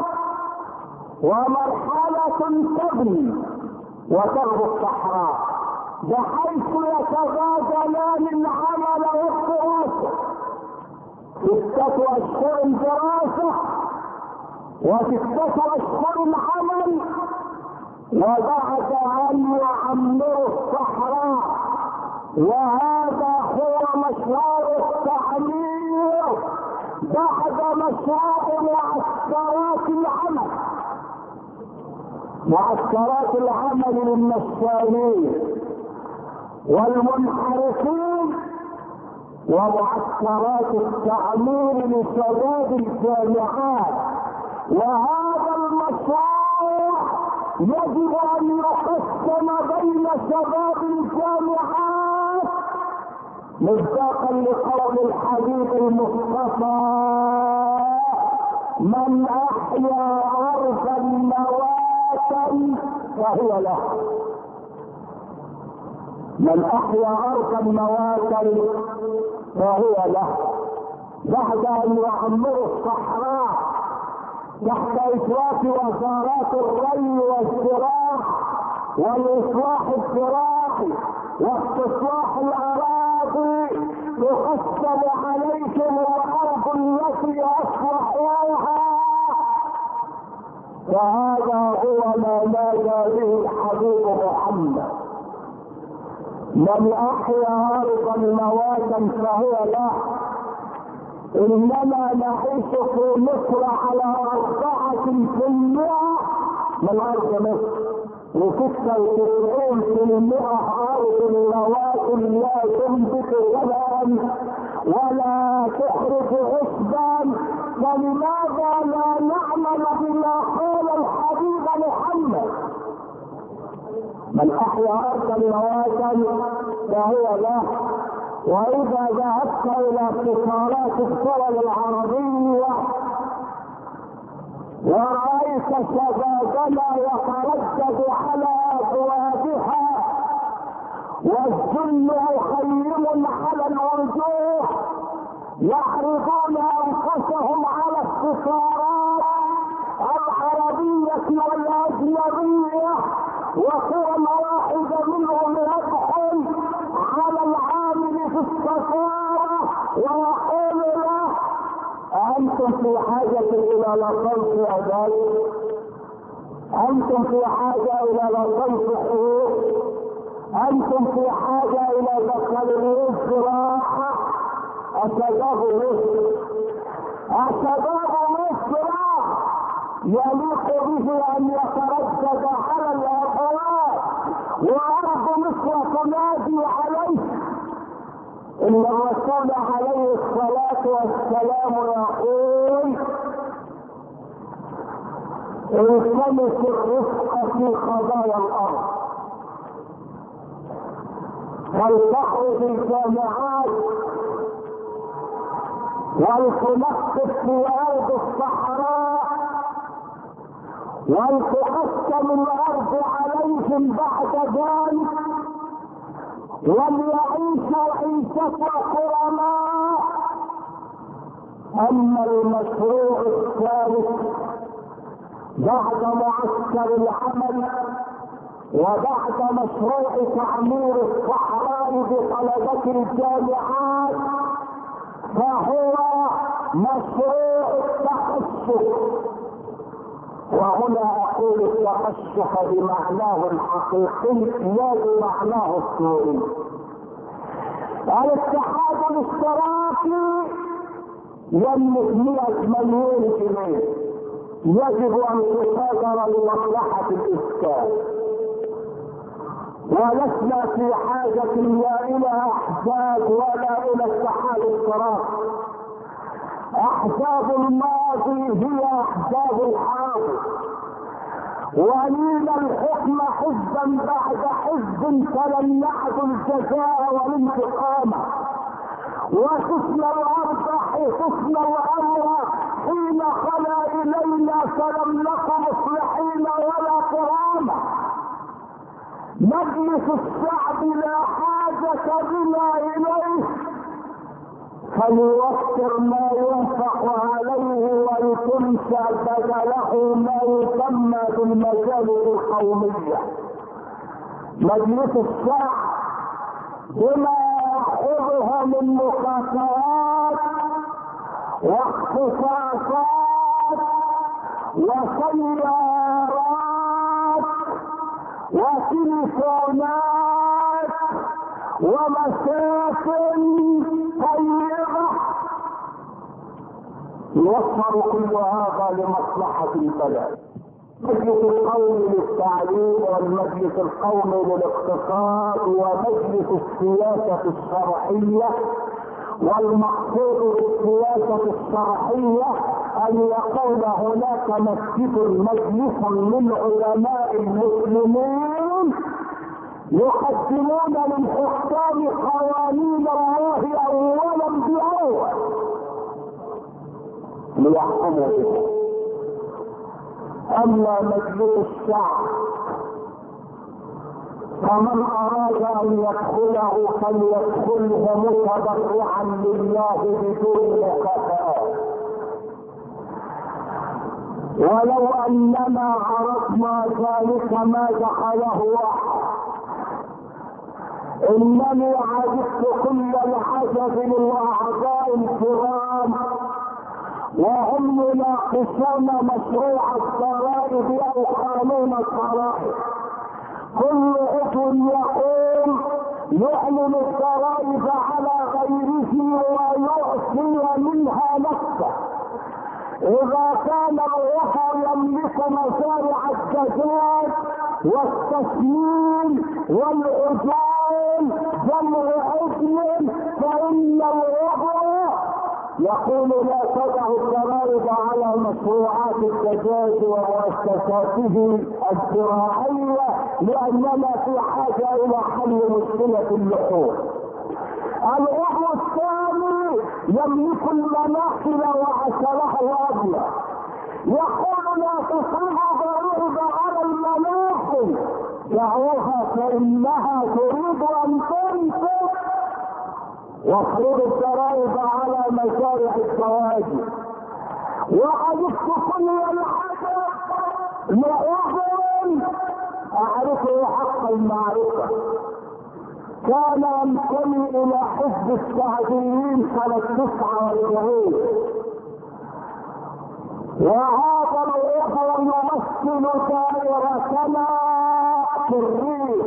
ومرحلة تبني وتغزو الصحراء، بحيث يتبادلان العمل والدراسة. 6 أشهر دراسة و6 أشهر العمل، وبعد أن يعمروا الصحراء. وهذا هو مشروع التعمير بعد مشروع معسكرات العمل. معسكرات العمل للنشالين والمنحرفين، ومعسكرات التعمير لشباب الجامعات. وهذا المشروع يجب ان يقسم بين شباب الجامعات مصداقا لقول الحبيب المصطفى: من احيا ارضا مواتا فهو له. من احيا ارضا مواتا فهو له. بعد ان يعمروا الصحراء تحت اشراف وزارات الري والزراعه والاصلاح الزراعي واستصلاح الاراضي، تقسم عليكم الارض التي اصلحوها. فهذا هو ما نادى به الحبيب محمد: من احيا ارضا مواتا فهو له. انما نعيش في مصر على 4% من ارض مصر، و96% ارض موات لا تنبت غنم ولا تخرج عشبا. فلماذا لا نعمل بما قال الحبيب محمد: من احيا ارضا مواتا فهو له. واذا ذهبت الى اتصالات الدول العربيه ورأيت شبابنا يتردد على ابوابها والذل مخيم على الوجوه، يعرضون انفسهم على السفارات العربيه والاجنبيه، وكل واحد منهم يدخل على العامل في السفاره ويقول له: انتم في حاجه الى لطيف اداب؟ انتم في حاجه الى لطيف حقوق؟ انتم في حاجه الى بكالوريوس زراعه؟ الشباب مصر، الشباب مصر يليق به ان يتردد على الابواب، وارض مصر تنادي عليه. ان الرسول عليه الصلاه والسلام يقول: التمس الرفق في قضايا الارض. فلتخرج الجامعات ولتنقف في ارض الصحراء ولتقسم الارض عليهم بعد ذلك وليعيشوا عيشة كرماء. اما المشروع الثالث بعد معسكر العمل وبعد مشروع تعمير الصحراء بطلبة الجامعات فهو مشروع التقشف. وهنا اقول التقشف بمعناه الحقيقي لا بمعناه السوري. الاتحاد الاشتراكي يملك 100 مليون جنيه يجب ان تصادر لمصلحة الاسكان، ولسنا في حاجة لا الى احزاب ولا الى اتحاد اشتراكي. احزاب الماضي هي احزاب الحاضر، ولينا الحكم حزبا بعد حزب فلنعد الجزاء والانتقام، وشفنا الامر حين خلا الينا فلم نكن مصلحين ولا كرامه. مجلس الشعب لا حاجة بنا اليه، فليوفر ما ينفق عليه ولتنشأ بدله ما يسمى بالمجالس القومية. مجلس الشعب بما يأخذها من مكافآت واختصاصات وسيارات وتليفونات ومساكن طيبة، يوفر كل هذا لمصلحة البلد. مجلس القومي للتعليم والمجلس القومي للاقتصاد ومجلس السياسة الشرعية. والمقصود بالسياسة الشرعية ان يكون هناك مسجد مجلس من علماء المسلمين يقدمون للحكام قوانين الله اولا باول ليحكموا بها. اما مجلس الشعب فمن اراد ان يدخله فليدخله متضرعا لله بدون مكافآت. ولو اننا عرفنا ذلك ما دخله احد. انني عجبت كل العجب للاعضاء الكرام وهم يناقشون مشروع الضرائب او قانون الضرائب. كل عضو يقول يعلن الضرائب على غيره ويعطي منها نفسه. اذا كان العضو يملك مزارع الدجاج والتسمين والعجول جمع عجل فان العضو يقول لا تضع الضرائب على مشروعات الدجاج ومؤسساته الزراعية لأننا في حاجة إلى حل مشكلة اللحوم. العضو الثاني يملك المناخل وعسلها الأبيض يقول لا تفرض ضرائب على المناخل، دعوها فإنها تريد أن تنفق، وافرض الضرائب على مزارع الدواجن. وعرفت كل العجب لعذر اعرفه حق المعرفة. كان ينتمي الى حزب السعديين سنة 49 وهذا العضو يمثل دائرتنا في الريف.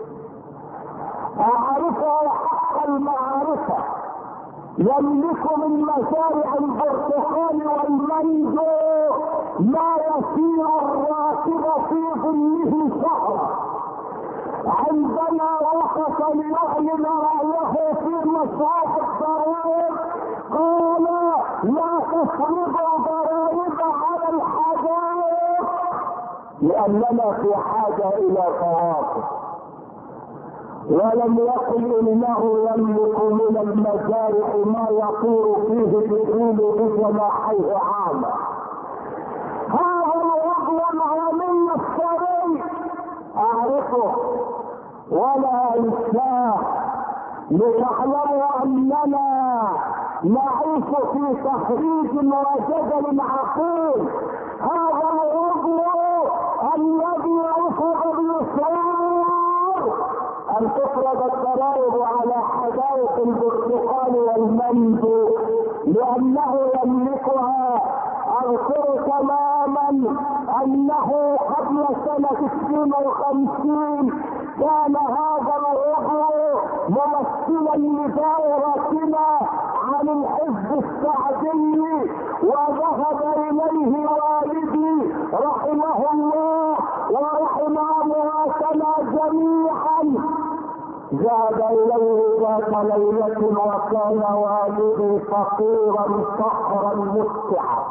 اعرفه حق المعرفة. يملك من مزارع البرتقال والمانجو ما يسير الراكب في ظله شهرا. عندما وقف ليعلن رايه في مشروع الضرائب قال لا تفرضوا ضرائب على الحدائق لاننا في حاجه الى فواكه. ولم يقل انه يملك من المزارع ما يطير فيه جبريل بجناحيه عاما. هذا الوضع العالمي الصغير اعرفه ولا انساه، لتعلموا اننا نعيش في تخريج وجدل عقيم. هذا الوضع الذي رفض بالإصرار ان تفرض الضرائب على حدائق البرتقال والمانجو لانه يملكها. اذكر تماما انه قبل سنة 52 كان هذا الوضع ممثلا لدائرتنا عن الحزب السعدي، وذهب اليه والدي رحمه الله ورحم امواتنا جميعا. ذهب اليه ذات ليلة وكان والدي فقيرا فقرا مسعا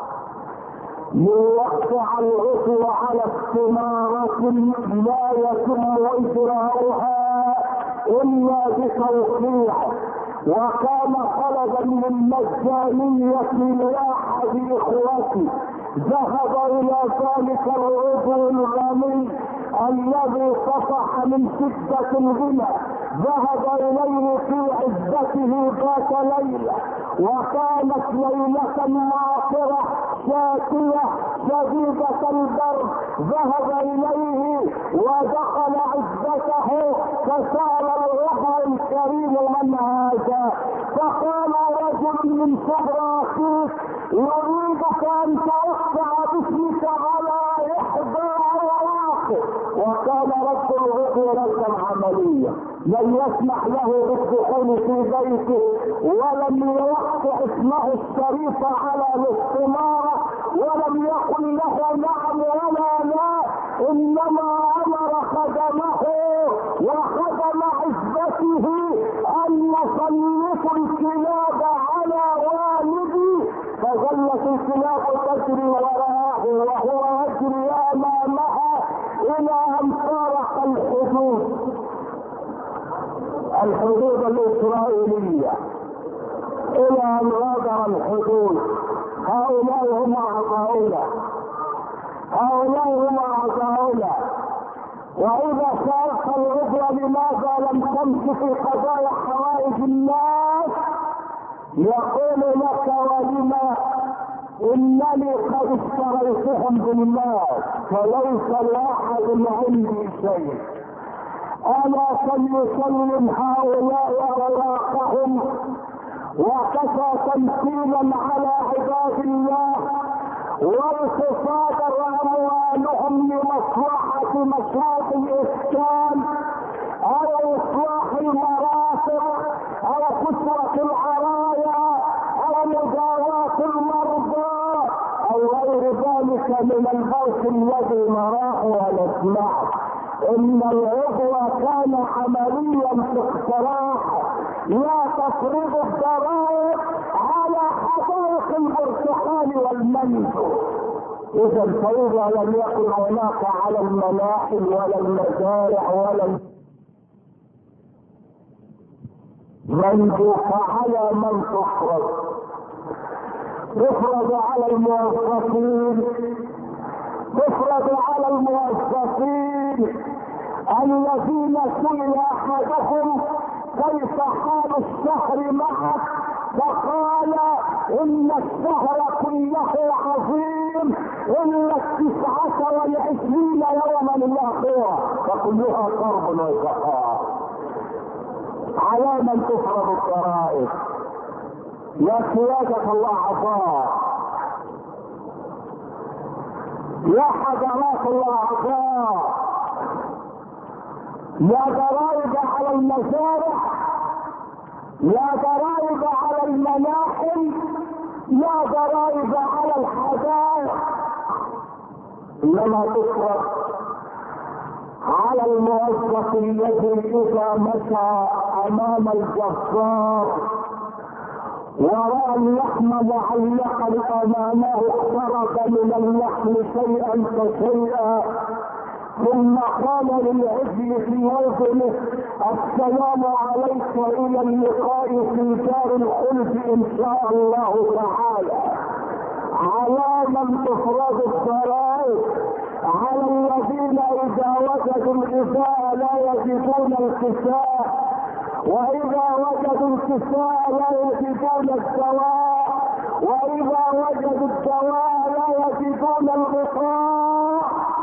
ليقطع العضو على استمارة لا يتم اجراؤها الا بتوقيع، وكان طلبا من مجانية لاحد اخوتي. ذهب الى ذلك العضو الغني الذي صفح من شدة الغنى، ذهب اليه في عزته ذات ليلة، وكانت ليلة ماطرة شاتية شديدة البرد. ذهب اليه ودخل عزته فسأل الرجل الكريم من هذا؟ فقال رجل من صغر اخيك يريدك ان توقع باسمك على احدى عواقب. وكان رب العضو رجلا عمليا لم يسمح له بالدخول في بيته ولم يوقع اسمه الشريف على الاستمارة ولم يقل له نعم ولا لا، انما امر خدمه وخدم عزته ان يسلط الكلاب على والدي، فظلت الكلاب تجري وراءه وهو يجري امامها الى ان فارق الحدود الاسرائيلية، الى ان غادر الحدود. هؤلاء هم اعضاؤنا، هؤلاء هم اعضاؤنا. واذا سألت العضو لماذا لم تمشي في قضايا حوائج الناس يقول لك ولما؟ انني قد اشتريتهم بالمال فليس لاحد عندي شيء. الا فليسلم هؤلاء اوراقهم وكفى تمثيلا على عباد الله والتصادر اموالهم لمصلحة مشروع الاسكان او اصلاح المرافق او كسرة العرايا او مداواة المرضى او غير ذلك من البوس الذي نراه ونسمعه. ان العضو كان عمليا في اقتراح لا تفرض الضرائب على حدائق البرتقال والمانجو. اذا فاذا لم يكن هناك على المناحل ولا المزارع ولا المانجو فعلى من تفرض على الموظفين، تفرض على الموظفين الذين سئل احدهم كيف حال الشهر معك فقال ان الشهر كله عظيم الا 29 يوما الاخيره فكلها كرب وشقاء. على من تفرض الضرائب؟ يا سيادة الله عطاء، يا حضرات الله عطاء، لا ضرائب على المزارع، لا ضرائب على المناحل، لا ضرائب على الحدائق، انما تفرض على الموظف الذي اذا مشى امام الجزار وراى اللحم معلقا امامه اقترب من اللحم شيئا فشيئا ثم قال للعجل في موطنه: السلام عليك، الى اللقاء في دار الخلد ان شاء الله تعالى. على من تفرض الضرائب؟ على الذين اذا وجدوا الغذاء لا يجدون الكساء، واذا وجدوا الكساء لا يجدون الدواء، واذا وجدوا الدواء لا يجدون الغطاء.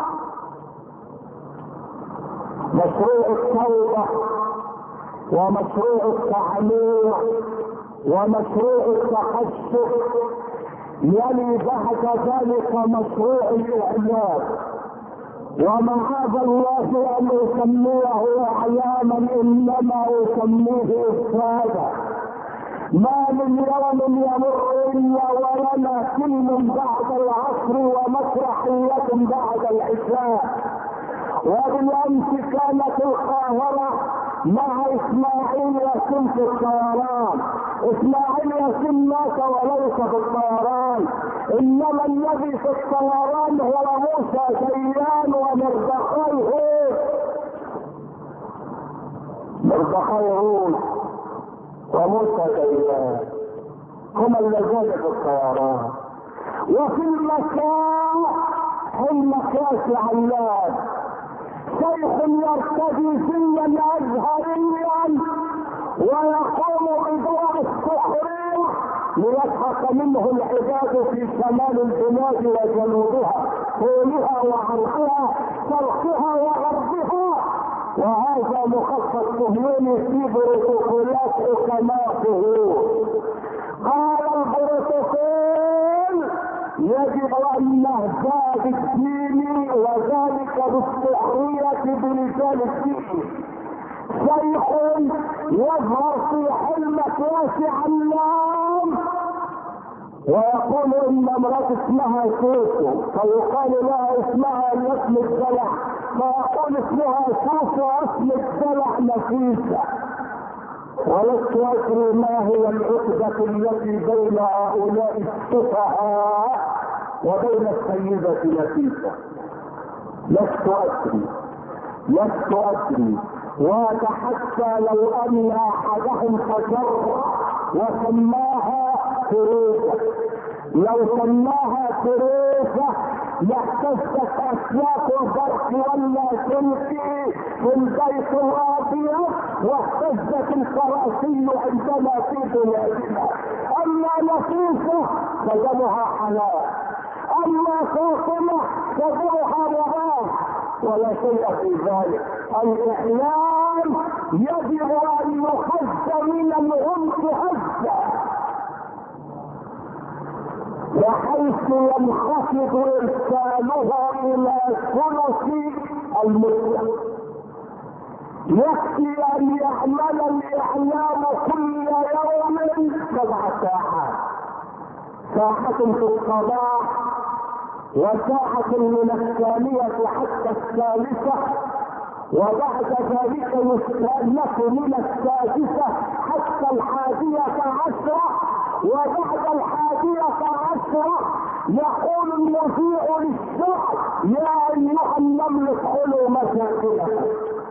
مشروع التوبة ومشروع التعمير ومشروع التخشب، يلي بعد ذلك مشروع الاعلام. ومعاذ الله ان اسميه اعلاما، انما اسميه افسادا. ما من يوم يمر الا ولنا سلم بعد العصر ومسرحية بعد العشاء. وبالامس كانت القاهرة مع اسماعيل ياسين في الطيران. اسماعيل ياسين مات وليس في الطيران، انما الذي في الطيران هو موسى ديان مردخاي روح وموسى ديان، هم اللذان في الطيران. وفي المكان المكاس علام شيخ يرتدي زيا ازهريا ويقوم بدور السخريه ليضحك منه العباد في شمال البلاد وجنوبها، طولها وعرضها، شرقها وغربها. وهذا مخصص صهيوني في بروتوكولات حكماته. قال البروتوكول: يجب ان نهتم بالدين وذلك بالسخرية برجال الدين. شيخ يظهر في حلمة واسع اللام ويقول ان امرأة اسمها سوسو، فيقال لها اسمها اسم الدلع، فيقول اسمها سوسو اسم الدلع نفيسة. ولست ادري ما هي العقدة التي بين هؤلاء السفهاء وبين السيدة نفيسة. لست ادري. وحتى لو ان احدهم تجرأ وسماها كروسة، لو سماها كروسة لاحتجت اسلاك البرق ولا تلقي في البيت الابيض، واحتجت الكراسي عندما في بلادنا. اما نفيسة فدمها حلال، اما فاطمة فدمها مباح، ولا شيء في ذلك. الاعلام يجب ان يخز من العنف هزة بحيث ينخفض ارسالها الى ثلث المدة. يكفي ان يعمل الاعلام كل يوم 7 ساعات، ساعة في الصباح وساعة من 1 حتى 3، وبعد ذلك يستأنف من 6 حتى 11، وبعد 11 يقول المذيع للشعب: يا ايها النمل ادخلوا مساكنكم.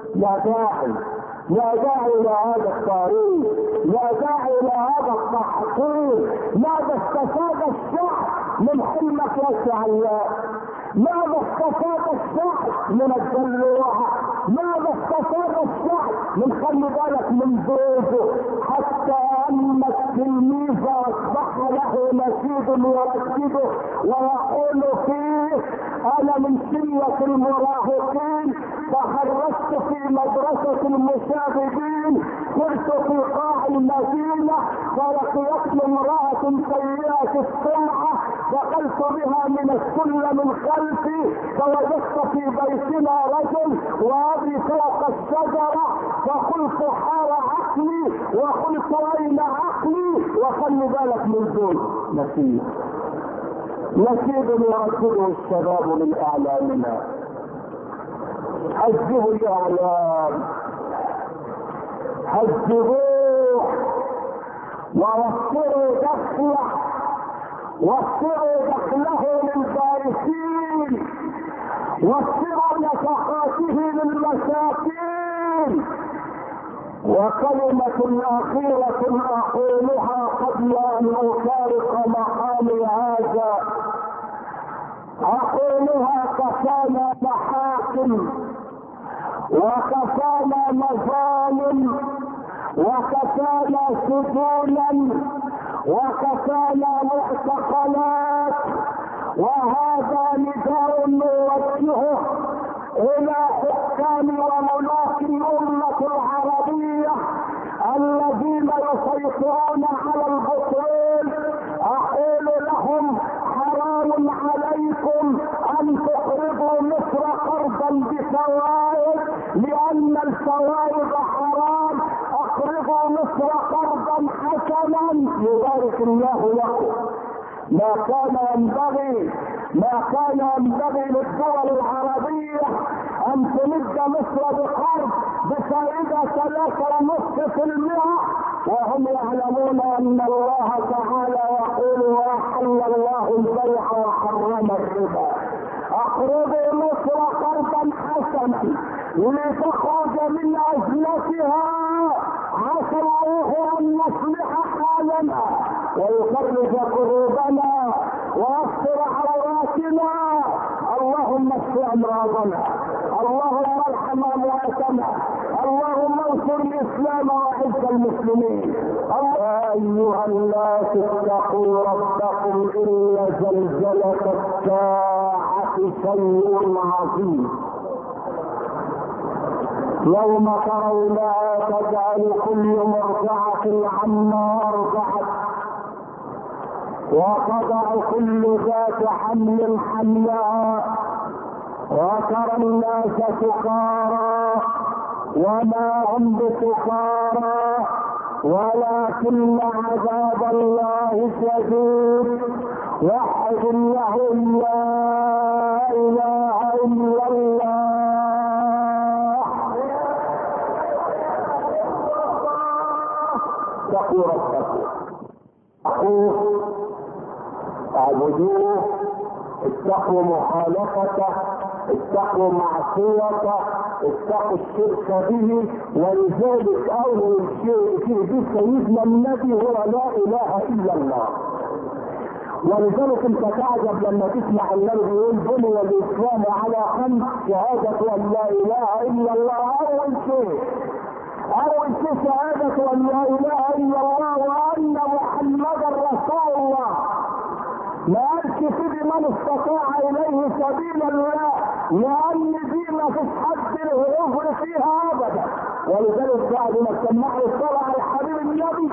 لا داعي لهذا التاريخ، لا داعي لهذا التحقير. ماذا استفاد الشعب من حلمك يا شعلاء؟ ماذا استفاد الشعب من الدلوعة؟ ماذا استفاد الشعب من خلي بالك من زوجه؟ حتى ان التلميذ اصبح له نشيد يردده ويقول فيه: انا من شلة المراهقين تخرجت في مدرسة المشاغبين، كنت في قاع المدينة فلقيتني امرأة سيئة السمعة، دخلت بها من السلم خلفي فوجدت في بيتنا رجل وابي فوق الشجرة، فقلت حار عقلي وقلت اين عقلي. وخلي بالك من دول نشيد يردده الشباب من اعلامنا. هذبوا الاعلام، هذبوه ووفروا دخله للبارسين، وفروا نفقاته وكلمة أخيرة أقولها قبل أن أفارق مقامي هذا، أقولها: كفانا محاكم، وكفانا مظالم، وكفانا سجونا، وكفانا معتقلات. وهذا نداء نوجهه الى حكام وملاك الامة العربية الذين يسيطرون على البطرول. اقول لهم: حرام عليكم ان تقرضوا مصر قرضا بفوائد، لان الفوائد حرام. اقرضوا مصر قرضا حسنا يبارك الله لكم. ما كان ينبغي للدول العربية ان تمد مصر بقرض بفائدة 3.5%، وهم يعلمون ان الله تعالى يقول: واحل الله البيع وحرم الربا. اقرضوا مصر قرضا حسنا لتخرج من ازمتها، عسى الله ان يصلح حالنا ويفرج كروبنا ويستر عوراتنا. اللهم اشف امراضنا، اللهم ارحم امواتنا، اللهم انصر الاسلام واعز المسلمين. يا ايها الناس اتقوا ربكم ان زلزلة الساعة شيء عظيم. يوم ترونها تجعل كل مرضعة عما ارضعت، وتضع كل ذات حمل حملها، وترى الناس سكارى وما هم بسكارى ولكن عذاب الله شديد. وحد له لا اله الا الله. اتقوا ربكم، اعبدوه، اتقوا مخالفته، اتقوا معصيته، اتقوا الشرك به. ولذلك اول شيء في سيدنا النبي هو لا اله الا الله. ولذلك انت تعجب لما تسمع النبي يقول: بني الاسلام على 5: شهادة ان لا اله الا الله. اول شيء شهادة ان لا اله الا الله وان محمدا رسول الله. ما قالش سيدي من استطاع اليه سبيلا، لا، لان دي ما فيش حد العذر فيها ابدا. ولذلك بعد ما سمعوا الصلاه على حبيب النبي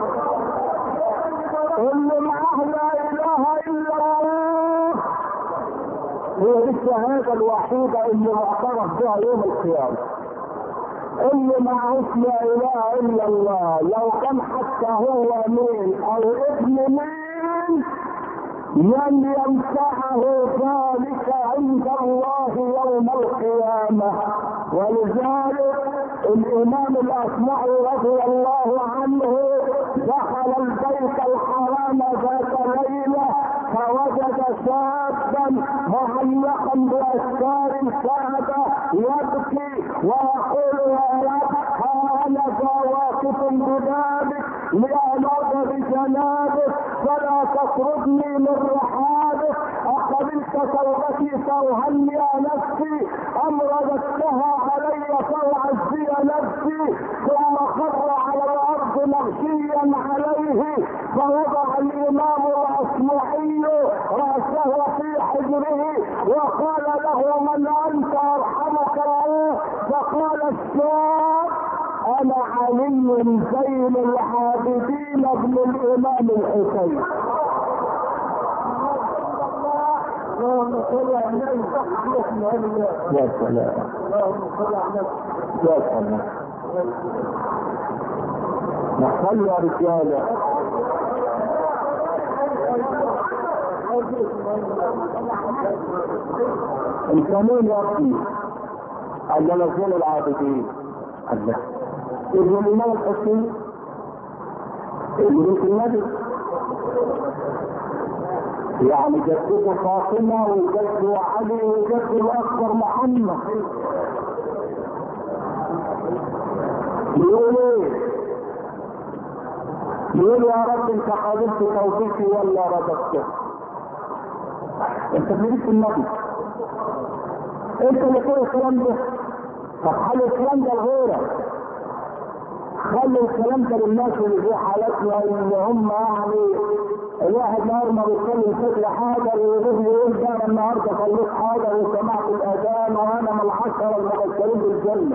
اللي معاه لا اله الا الله، هي دي الشهاده الوحيده اللي معترف بها يوم القيامه. اللي معهوش لا اله الا الله، لو كان حتى هو مين او ابن مين، لن ينفعه ذلك عند الله يوم القيامة. ولذلك الامام الاصمعي رضي الله عنه دخل البيت الحرام ذات ليلة فوجد شابا معلقا باستار الكعبة يبكي ويقول: يا رب، ها انا واقف ببابك لأنادى بجنابك فلا تطردني من رحابك. اقبلت توبتي فاهنئ نفسي، ام رددتها علي فاعزي نفسي. ثم خر على الارض مغشيا عليه، فوضع الامام الاصمعي راسه في حجره وقال له: من انت؟ ارحمك الله. فقال الشاب: انا علي زين العابدين ابن الامام الحسين. يا سلام يا سلام. نحن يا رجاله القانون يقضي ان نزول العابدين ابن الامام الحسين ابن النبي، يعني جدته فاطمه وجده علي وجده الاكبر محمد. بيقول ايه؟ بيقول يا رب انت قابلت توبتي ولا رددته؟ انت بنجيب النبي، انت اللي تقول الكلام ده. طب خلي الكلام ده لغيرك، خلي الكلام ده للناس اللي في حالتنا اللي هم يعني الواحد نهار ما بيتكلم فكره حاجه ويقول يقول ده انا النهارده صليت حاجه وسمعت الاذان وانا من العشره المبشرين بالجنه،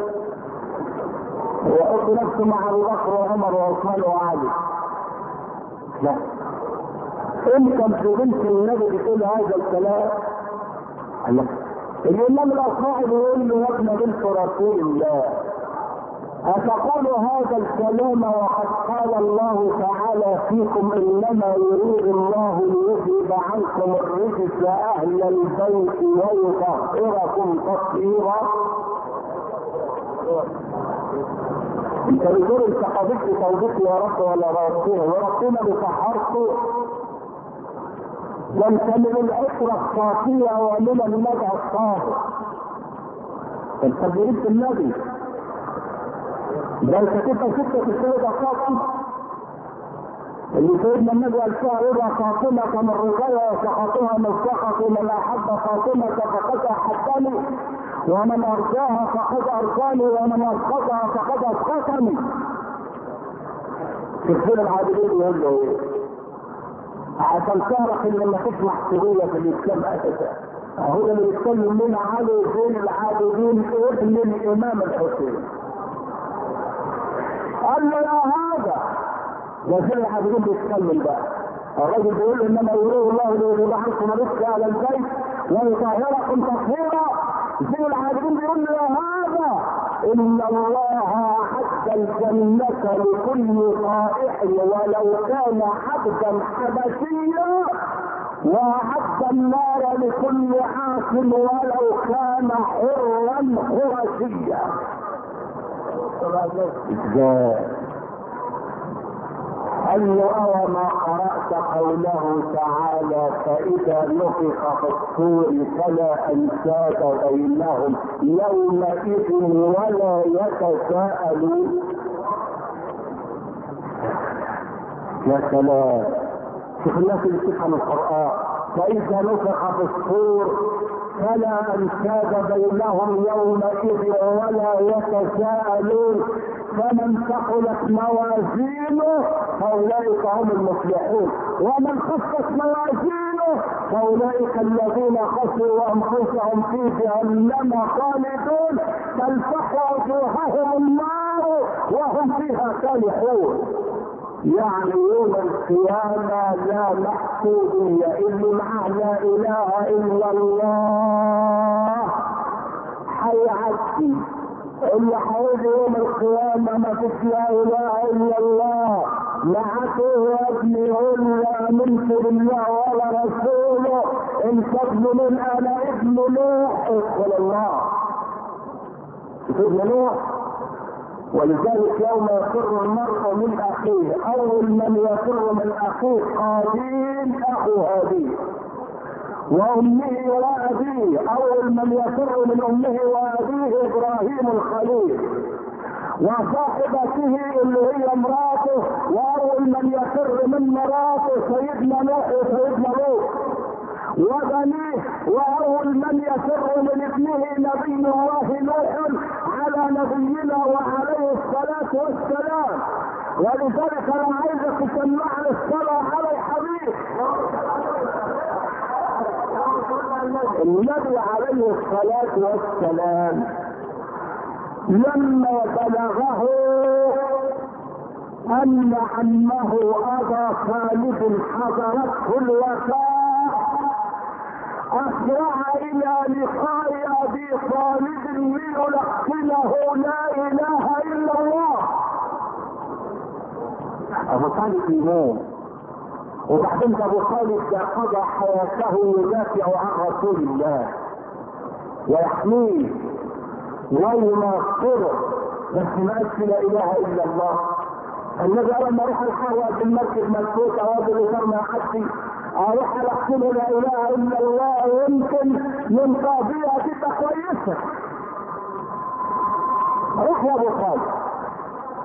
ويحط نفسه مع ابو بكر وعمر وعثمان وعلي. لا، انت في بنت النبي بتقول هذا الكلام. لا، الامام الاصفعي بيقول له يا ابن بنت رسول الله أتقول هذا الكلام وقد قال الله تعالى فيكم إنما يريد الله ليذهب عنكم الرجس أهل البيت ويطهركم تطهيرا؟ انت بتقول انت قضيت توبتي يا رب ولا ربنا وربنا بيطهركم؟ ده انت من العشرة الصافية ومن النبع الطاهر. انت جريت النبي، ده انت تبقى ستة في السيدة فاطمة اللي سيدنا النبي قال فيها رضا فاطمة من رضايا وسخطها من سخط، من احب فاطمة فقد احبني ومن ارجاها فقد ارجاني ومن اسخطها فقد اسخطني. كثير العابدين يقول له ايه؟ عشان تعرف ان لما تسمع سورية في الاسلام اساسا هو اللي بيتكلم لنا علي زين العابدين ابن الامام الحسين. قال له يا هذا ده زين العابدين بيتكلم بقى. الراجل بيقول انما يريد الله ليذهب عنكم الرجس اهل البيت ويطهركم تطهيرا. زين العابدين بيقول له يا هذا ان الله اعد الجنة لكل طائع ولو كان عبدا حبشيا واعد النار لكل عاص ولو كان حرا خرشيا. قال له أو ما قرأت قوله تعالى فإذا نفخ في الصور فلا أنساب بينهم يومئذ ولا يتساءلون؟ يا سلام، شوف الناس اللي تفهم القرآن. فإذا نفخ في الصور فلا أنساب بينهم يومئذ ولا يتساءلون فمن ثقلت موازينه فأولئك هم المفلحون ومن خفت موازينه فأولئك الذين خسروا أنفسهم في جهنم خالدون تلفح وجوههم النار وهم فيها كالحون. يعني يوم القيامة لا محسوبية، اللي معه لا إله إلا الله حيعدي، اللي حيجي يوم القيامة ما فيش لا إله إلا الله معته يا ابني قل لا آمنت بالله ولا رسوله إن تظلمون أنا ابن نوح ادخل الله. ابن نوح. ولذلك يوم يفر المرء من اخيه اول من يفر من اخيه قابيل اخو هابيل وامه وابيه، اول من يفر من امه وابيه ابراهيم الخليل وصاحبته اللي هي امراته، واول من يفر من مراته سيدنا نوح وسيدنا لوط وبنيه، واول من يفر من ابنه نبي الله نوح على نبينا وعليه الصلاة والسلام. ولذلك انا عايزك تسمعني الصلاة على الحبيب النبي عليه الصلاة والسلام. لما بلغه ان عمه ابا خالد حضرته الوفاة اسرع الى لقاء ابي طالب ليلقنه لا اله الا الله. ابو طالب يموت وبعدين ابو طالب ده قضى حياته يدافع عن رسول الله ويحميه ويناصره، بس ما قالش لا اله الا الله. النبي لما اروح الحاوى بالمركب ملكوت اوادي الغرم حدي اروح القنه لا اله الا الله يمكن ينقى بيها تبقى كويسه. روح يا ابو خالد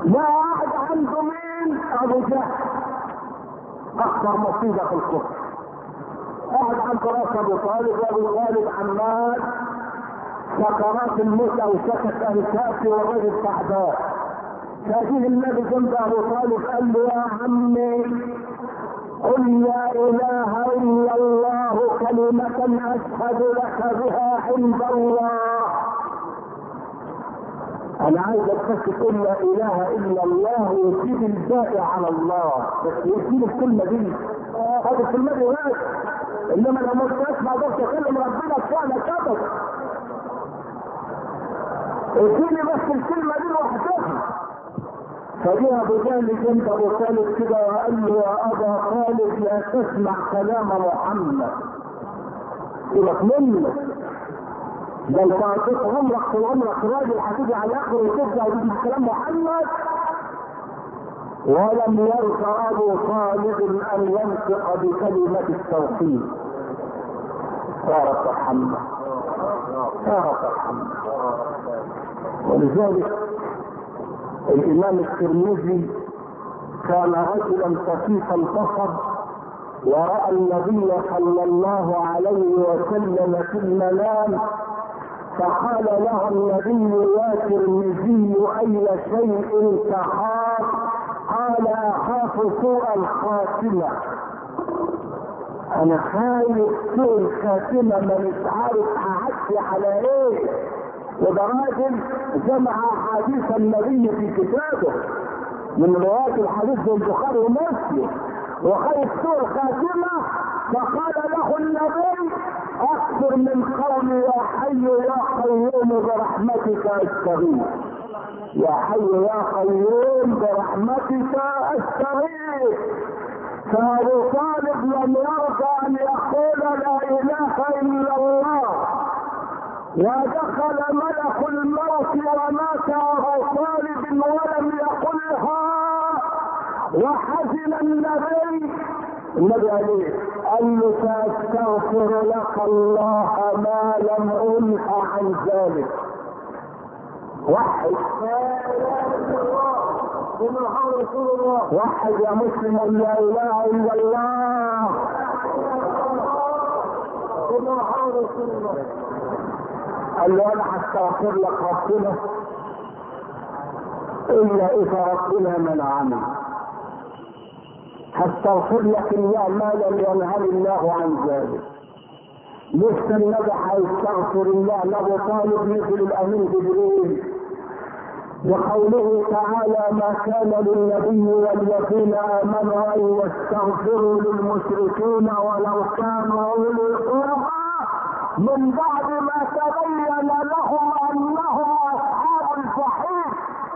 لا قاعد عنده مين؟ ابو جهل اكثر مصيبه في الكفر. قاعد عند راس ابو طالب، وابو طالب عمال سكرات الموت او سكت انفاسي والرجل تعبان. فجيه النبي جنب ابو طالب قال له يا عمي قل لا اله الا الله كلمة اشهد لك بها عند الله. انا عايزك بس تقول لا اله الا الله وتسيب الباقي على الله، بس يسيب الكلمة دي. هذه الكلمة دي بس، انما لو مش تسمع ده تكلم ربنا فعلا كبر. اديني بس الكلمة دي لوحدها. فجاء ابو جهل جنب ابو طالب كده وقال له يا ابا طالب لا تسمع كلام محمد. سيبك منه، ده انت قضيت عمرك في عمرك راجل هتيجي على الاخر وترجع وتيجي بكلام محمد. ولم يرضى ابو طالب ان ينطق بكلمة التوحيد. يا رب ارحمنا يا رب ارحمنا. ولذلك الامام الترمذي كان رجلا خفيف البصر، ورأى النبي صلى الله عليه وسلم في المنام، فقال له النبي يا ترمذي اي شيء تخاف؟ قال اخاف سوء الخاتمة. انا خايف سوء الخاتمة، ما مش عارف اعدي على ايه. وده راجل جمع احاديث النبي في كتابه من روايات الحديث في البخاري ومسلم، وخايف سوء الخاتمة. فقال له النبي اكثر من قولي يا حي يا قيوم برحمتك استغيث. يا حي يا قيوم برحمتك استغيث. فابو طالب لم يرضى ان يقول لا اله الا الله، ودخل ملك الموت ومات ابو طالب ولم يقلها. وحزن النبي عليه قال له ساستغفر لك الله ما لم انه عن ذلك. وحد وحد يا مسلم لا اله الا الله. قال له انا هستغفر لك ربنا الا اذا ربنا منعني. هستغفر لك الله ما لم ينهى الله عن ذلك. لسه النبي هيستغفر الله لابو طالب مثل الامين جبريل بقوله تعالى ما كان للنبي والذين امنوا ان يستغفروا للمشركين ولو كانوا اولي القربى من بعد ما تبين لهم انهم اصحاب الجحيم.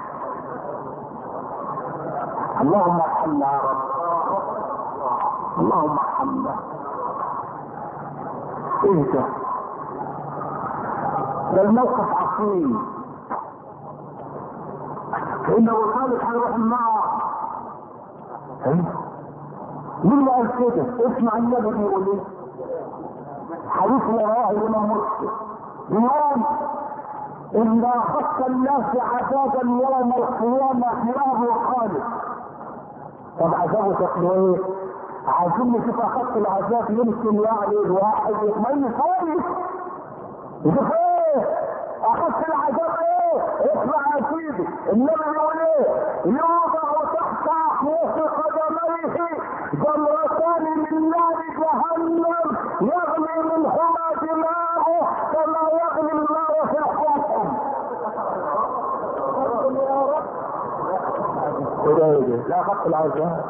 اللهم ارحمنا يا رب، اللهم ارحمنا. ايه ده الموقف عصيب. ان ابو طالب هيروح النار. مين اللي قال كده؟ اسمع النبي بيقول ايه؟ حديث رواه الامام مسلم بيقول ان اخف الناس عذابا يوم القيامه في ابو طالب. طب عذابه شكله ايه؟ عايزين نشوف اخف العذاب، يمكن يعني الواحد يطمئن خالص يشوف ايه اخف العذاب ايه. اسمع يا سيدي النبي بيقول ايه؟ يوضع تحت احواض قدميه جمرتان من نار جهنم يغلي منهما دماغه كما يغلي الماء في الحوض. لا خف العذاب.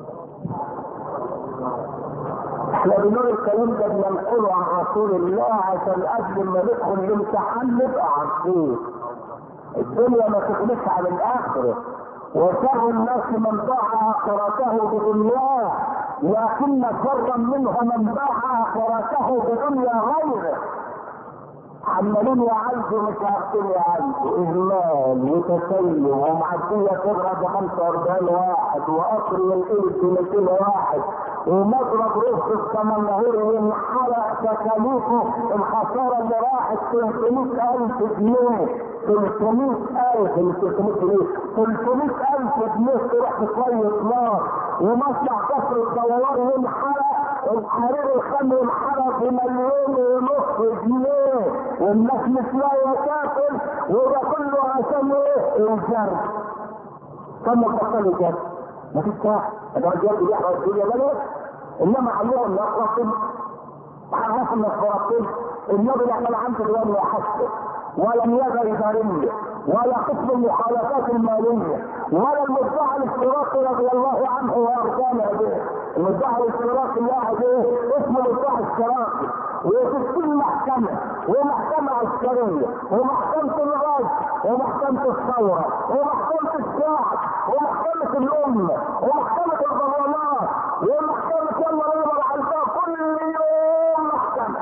احنا بنقول الكلام ده بننقله عن رسول الله عشان قبل ما ندخل الامتحان نبقى عارفين. الدنيا ما تخلصش على الاخره، وشر الناس من باع اخرته بدنياه، لكن شرا منه من باع اخرته بدنيا غيره. عمالين يعالجوا مش عارفين يعالجوا، اهمال وتسيب ومعديه تضرب 45 واحد وقطر ينقل 200 واحد ومضرب رخص الثمنهور ينحرق تكاليفه الخساره اللي راحت 300,000 جنيه. 300,000 من 300 جنيه 300,000 جنيه تروح تطيب نار، ومصنع كفر الدوار ينحرق، الحرير الخام ينحرق ب1,500,000 جنيه، والناس مش لاقيه تاكل، وده كله عشان ايه؟ الجرد. كم بطلوا الجرد؟ مفيش ساعه، الرجال بيحرق الدنيا بلد، انما عليهم يقرصوا عرفوا انك فرطين. النبي لا كان عنده ديوان يحسب، ولم يزل يدارني، ولا قسم المخالفات الماليه، ولا المدعي الاشتراكي رضي الله عنه وارضاه به. المدعي الاشتراكي الله به اسمه مدعي اشتراكي، وفي كل محكمه، ومحكمه عسكريه، ومحكمه الرئيس، ومحكمه الثوره، ومحكمه الشعب، ومحكمه الامه، ومحكمه البرلمان، ومحكمه يلا نور على الباب، كل يوم محكمه.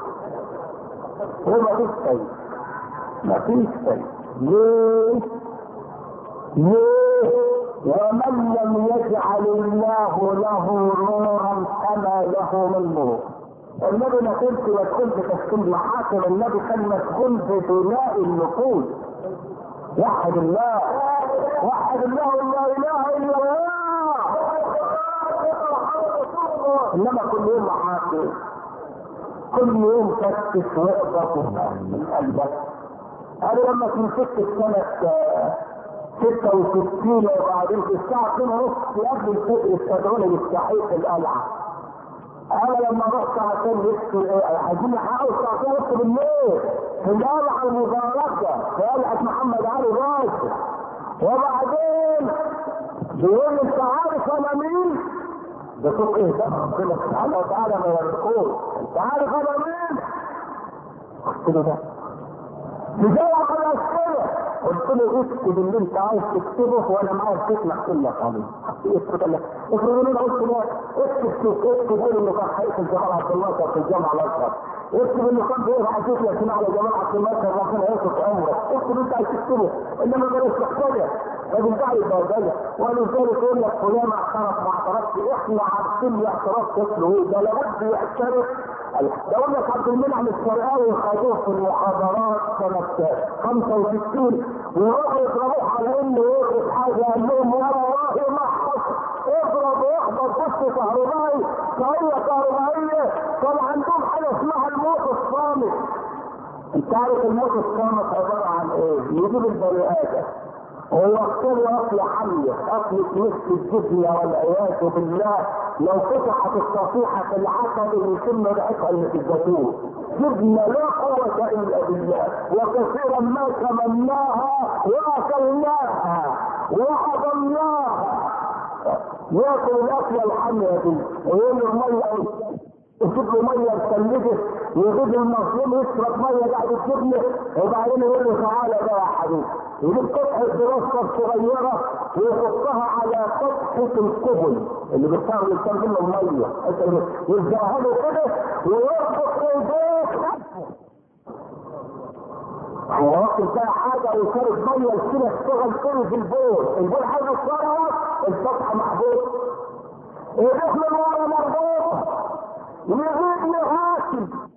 وما فيش شيء، ما فيش شيء. ليه؟ ومن لم يجعل الله له نورا فما له من نور. النبي ما كنت يدخل في تشكيل محاكم، النبي كان مسجون في بناء النقود. وحد الله، وحد الله، لا اله الا الله. انما كل يوم محاكم، كل يوم تكتف وقفه من قلبك. انا لما مسكت سنة 66 وبعدين في الساعة 2:30 قبل الفجر استدعوني للتحقيق القلعة. انا لما رحت عشان عايزين نحققوا الساعة 2:30 بالليل في القلعة المباركة في قلعة محمد علي باشا. وبعدين بيقول لي انت عارف انا مين؟ ده صوت ايه ده؟ ربنا سبحانه وتعالى ما يرزقوش. انت عارف انا مين؟ قلت له ده تجاوب الاسئله. قلت له اكتب اللي انت عايز تكتبه وانا معايا الشيك مكتوب لك عليه. افرض لك افرض انا قلت له اكتب قول انه كان هيقتل جمال عبد الناصر في الجامعه الازهر، اكتب انه كان بيقرا حديث ياسين على جمال عبد الناصر ربنا يوسف عمره، اكتب انت عايز تكتبه، انما بلاش تحتاجه لازم تعرف البلديه. ولذلك يقول لك فلان اعترف ما اعترفش، احنا عارفين الاعتراف شكله ايه، ده لابد يعترف. ده يقول لك عبد المنعم الشرقاوي خدوه في المحاضرات سنه 65 وراحوا يضربوه على انه يقرب حاجه، قال لهم والله ما حصل، اضرب واحضر قصه كهربائي فهي كهربائيه. كان عندهم حاجه اسمها الموت الصامت. انت عارف الموت الصامت عباره عن ايه؟ يجيب البني ادم ويقتل اكل حيه، اكل نصف الجبنه والعياذ بالله، لو فتحت الصفيحه في العسل يتم ريحتها اللي في الزيتون. جبنه لا قوه الا بالله، وكثيرا ما تمناها واكلناها وهضمناها. ياكل الاكله الحاميه دي ويقول له الميه، يجيب له ميه يثلجه، ويجيب المظلوم يشرب ميه بعد الجبنه، وبعدين يقول له تعالى بقى يا حبيبي، يجيب قطعه بلاستر صغيره ويحطها على قطعه الكبل اللي بيختار الانسان منه الميه، يلزقها له كده ويربط ايديه نفسه. هو واخد بقى حاجه وشارب ميه كده اشتغل كده في البول عايز يتصرف، السطح محبوس، ايديه من ورا مربوطه، يغيب يغاسل